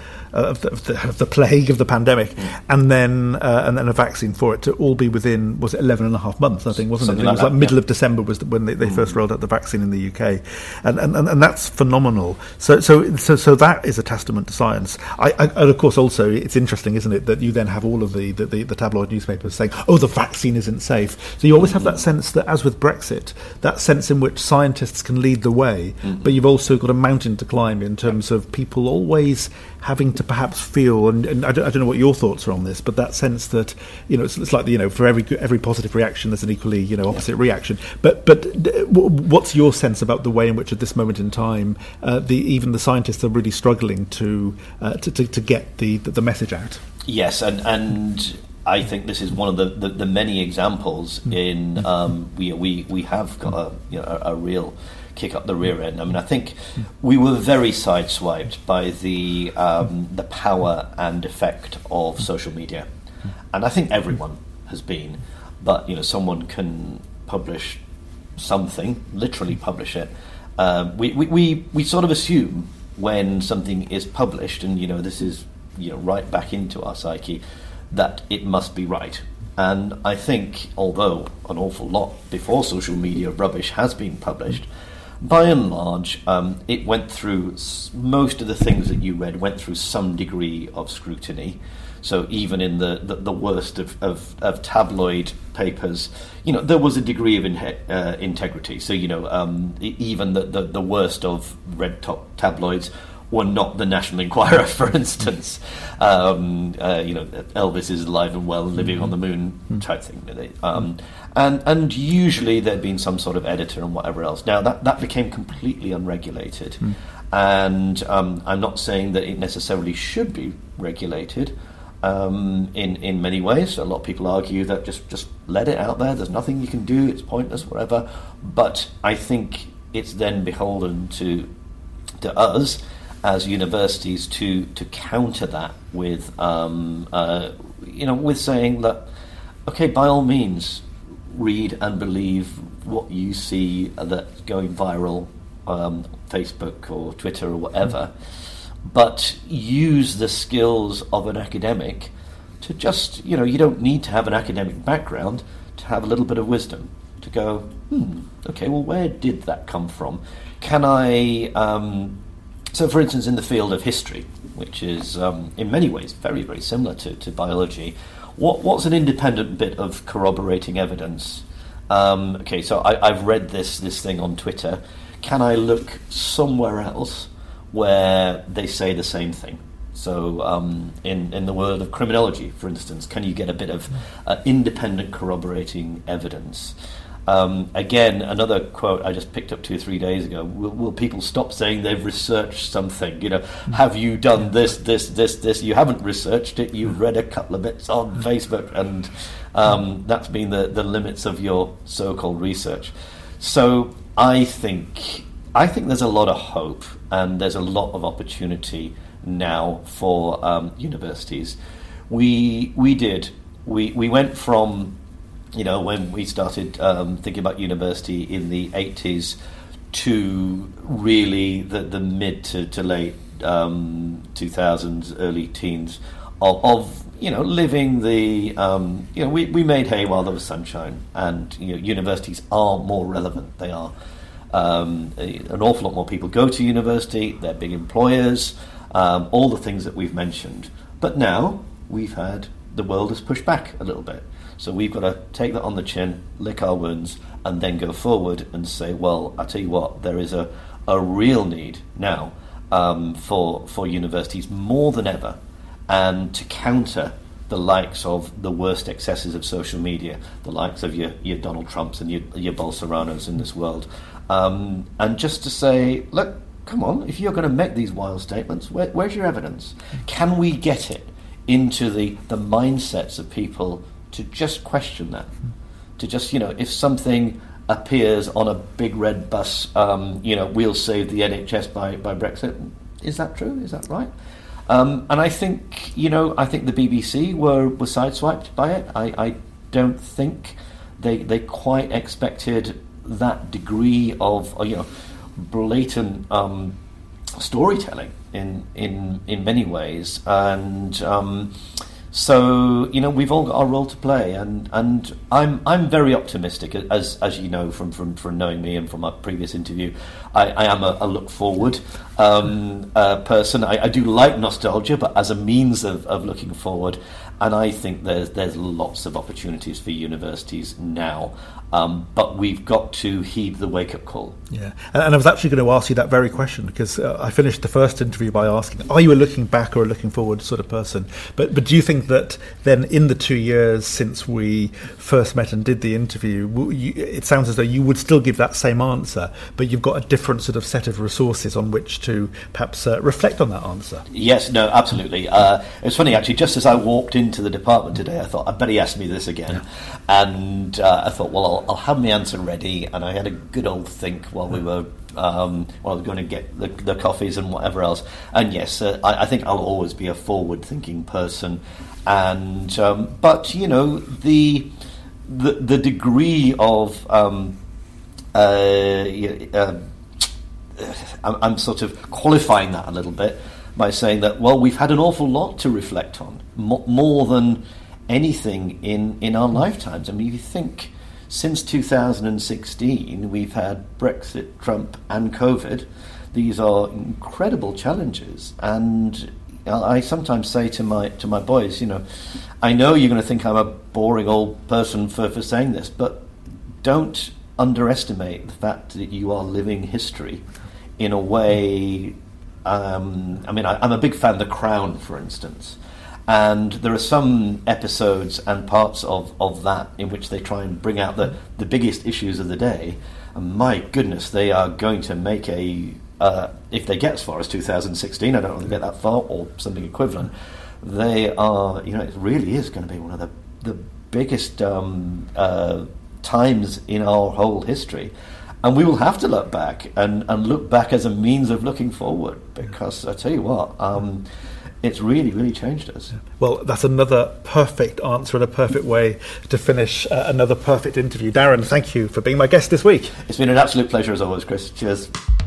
the plague, of the pandemic, and then a vaccine for it to all be within, was it 11 and a half months, I think, wasn't Something it? It was like like middle of December was when they first rolled out the vaccine in the UK, and that's phenomenal. So that is a testament to science. And of course, also it's interesting, isn't it, that you then have all of the tabloid newspapers saying, "Oh, the vaccine isn't safe." So you always have that sense that, as with Brexit, that sense in which scientists can lead the the way, but you've also got a mountain to climb in terms of people always having to perhaps feel, and I don't know what your thoughts are on this, but that sense that, it's like, for every positive reaction there's an equally, opposite reaction. But what's your sense about the way in which at this moment in time even the scientists are really struggling to get the message out? Yes, and I think this is one of the many examples in we have got a real kick up the rear end. I mean, I think we were very sideswiped by the power and effect of social media, and I think everyone has been. But someone can publish something, literally publish it. We sort of assume when something is published, and this is right back into our psyche, that it must be right. And I think, although an awful lot before social media rubbish has been published, by and large, it went through, most of the things that you read went through some degree of scrutiny. So even in the worst of tabloid papers, there was a degree of integrity. So even the worst of red top tabloids were not the National Enquirer, for instance. Elvis is alive and well, living on the moon type thing. And usually there'd been some sort of editor and whatever else. Now that became completely unregulated, and I'm not saying that it necessarily should be regulated. In many ways, a lot of people argue that just let it out there. There's nothing you can do. It's pointless, whatever. But I think it's then beholden to us as universities to counter that with with saying that, okay, by all means, read and believe what you see that's going viral, Facebook or Twitter or whatever. But use the skills of an academic to just, you don't need to have an academic background to have a little bit of wisdom, to go, okay, well, where did that come from? Can I, so for instance, in the field of history, which is in many ways very, very similar to biology, what's an independent bit of corroborating evidence? Okay, so I've read this thing on Twitter. Can I look somewhere else where they say the same thing? So in the world of criminology, for instance, can you get a bit of independent corroborating evidence? Again, another quote I just picked up 2 or 3 days ago, will people stop saying they've researched something? Have you done this? You haven't researched it, you've read a couple of bits on Facebook, and that's been the limits of your so-called research. So I think there's a lot of hope and there's a lot of opportunity now for universities. We went from, when we started thinking about university in the 80s to really the mid to late 2000s, early teens of living the we made hay while there was sunshine, and universities are more relevant. They are. An awful lot more people go to university, they're big employers, all the things that we've mentioned. But now the world has pushed back a little bit. So we've got to take that on the chin, lick our wounds, and then go forward and say, well, I tell you what, there is a real need now for universities more than ever, and to counter the likes of the worst excesses of social media, the likes of your Donald Trumps and your Bolsonaros in this world. And just to say, look, come on, if you're going to make these wild statements, where's your evidence? Can we get it into the mindsets of people to just question that? To just, if something appears on a big red bus, we'll save the NHS by Brexit. Is that true? Is that right? And I think, the BBC were sideswiped by it. I don't think they quite expected that degree of blatant storytelling in many ways, and so we've all got our role to play, and I'm very optimistic, as you know from knowing me and from our previous interview. I am a look forward person. I do like nostalgia, but as a means of looking forward, And I think there's lots of opportunities for universities now, but we've got to heed the wake-up call. Yeah, and I was actually going to ask you that very question, because I finished the first interview by asking, are you a looking back or a looking forward sort of person? But do you think that then in the 2 years since we first met and did the interview, it sounds as though you would still give that same answer, but you've got a different sort of set of resources on which to perhaps reflect on that answer? Yes, no, absolutely. It's funny, actually, just as I walked into the department today, I thought, I bet he asked me this again. Yeah. And I thought, well, I'll have my answer ready. And I had a good old think while we were going to get the coffees and whatever else. And yes, I think I'll always be a forward-thinking person. And but you know, the degree of I'm sort of qualifying that a little bit by saying that, well, we've had an awful lot to reflect on, more than anything in our lifetimes. I mean, if you think, since 2016, we've had Brexit, Trump, and COVID. These are incredible challenges, and I sometimes say to my boys, you know, I know you're going to think I'm a boring old person for saying this, but don't underestimate the fact that you are living history in a way. I mean, I'm a big fan of The Crown, for instance, and there are some episodes and parts of that in which they try and bring out the biggest issues of the day. And my goodness, they are going to make if they get as far as 2016, I don't know if they get that far, or something equivalent, they are, you know, it really is going to be one of the biggest times in our whole history. And we will have to look back and look back as a means of looking forward, because I tell you what, it's really, really changed us. Well, that's another perfect answer and a perfect way to finish another perfect interview. Darren, thank you for being my guest this week. It's been an absolute pleasure as always, Chris. Cheers.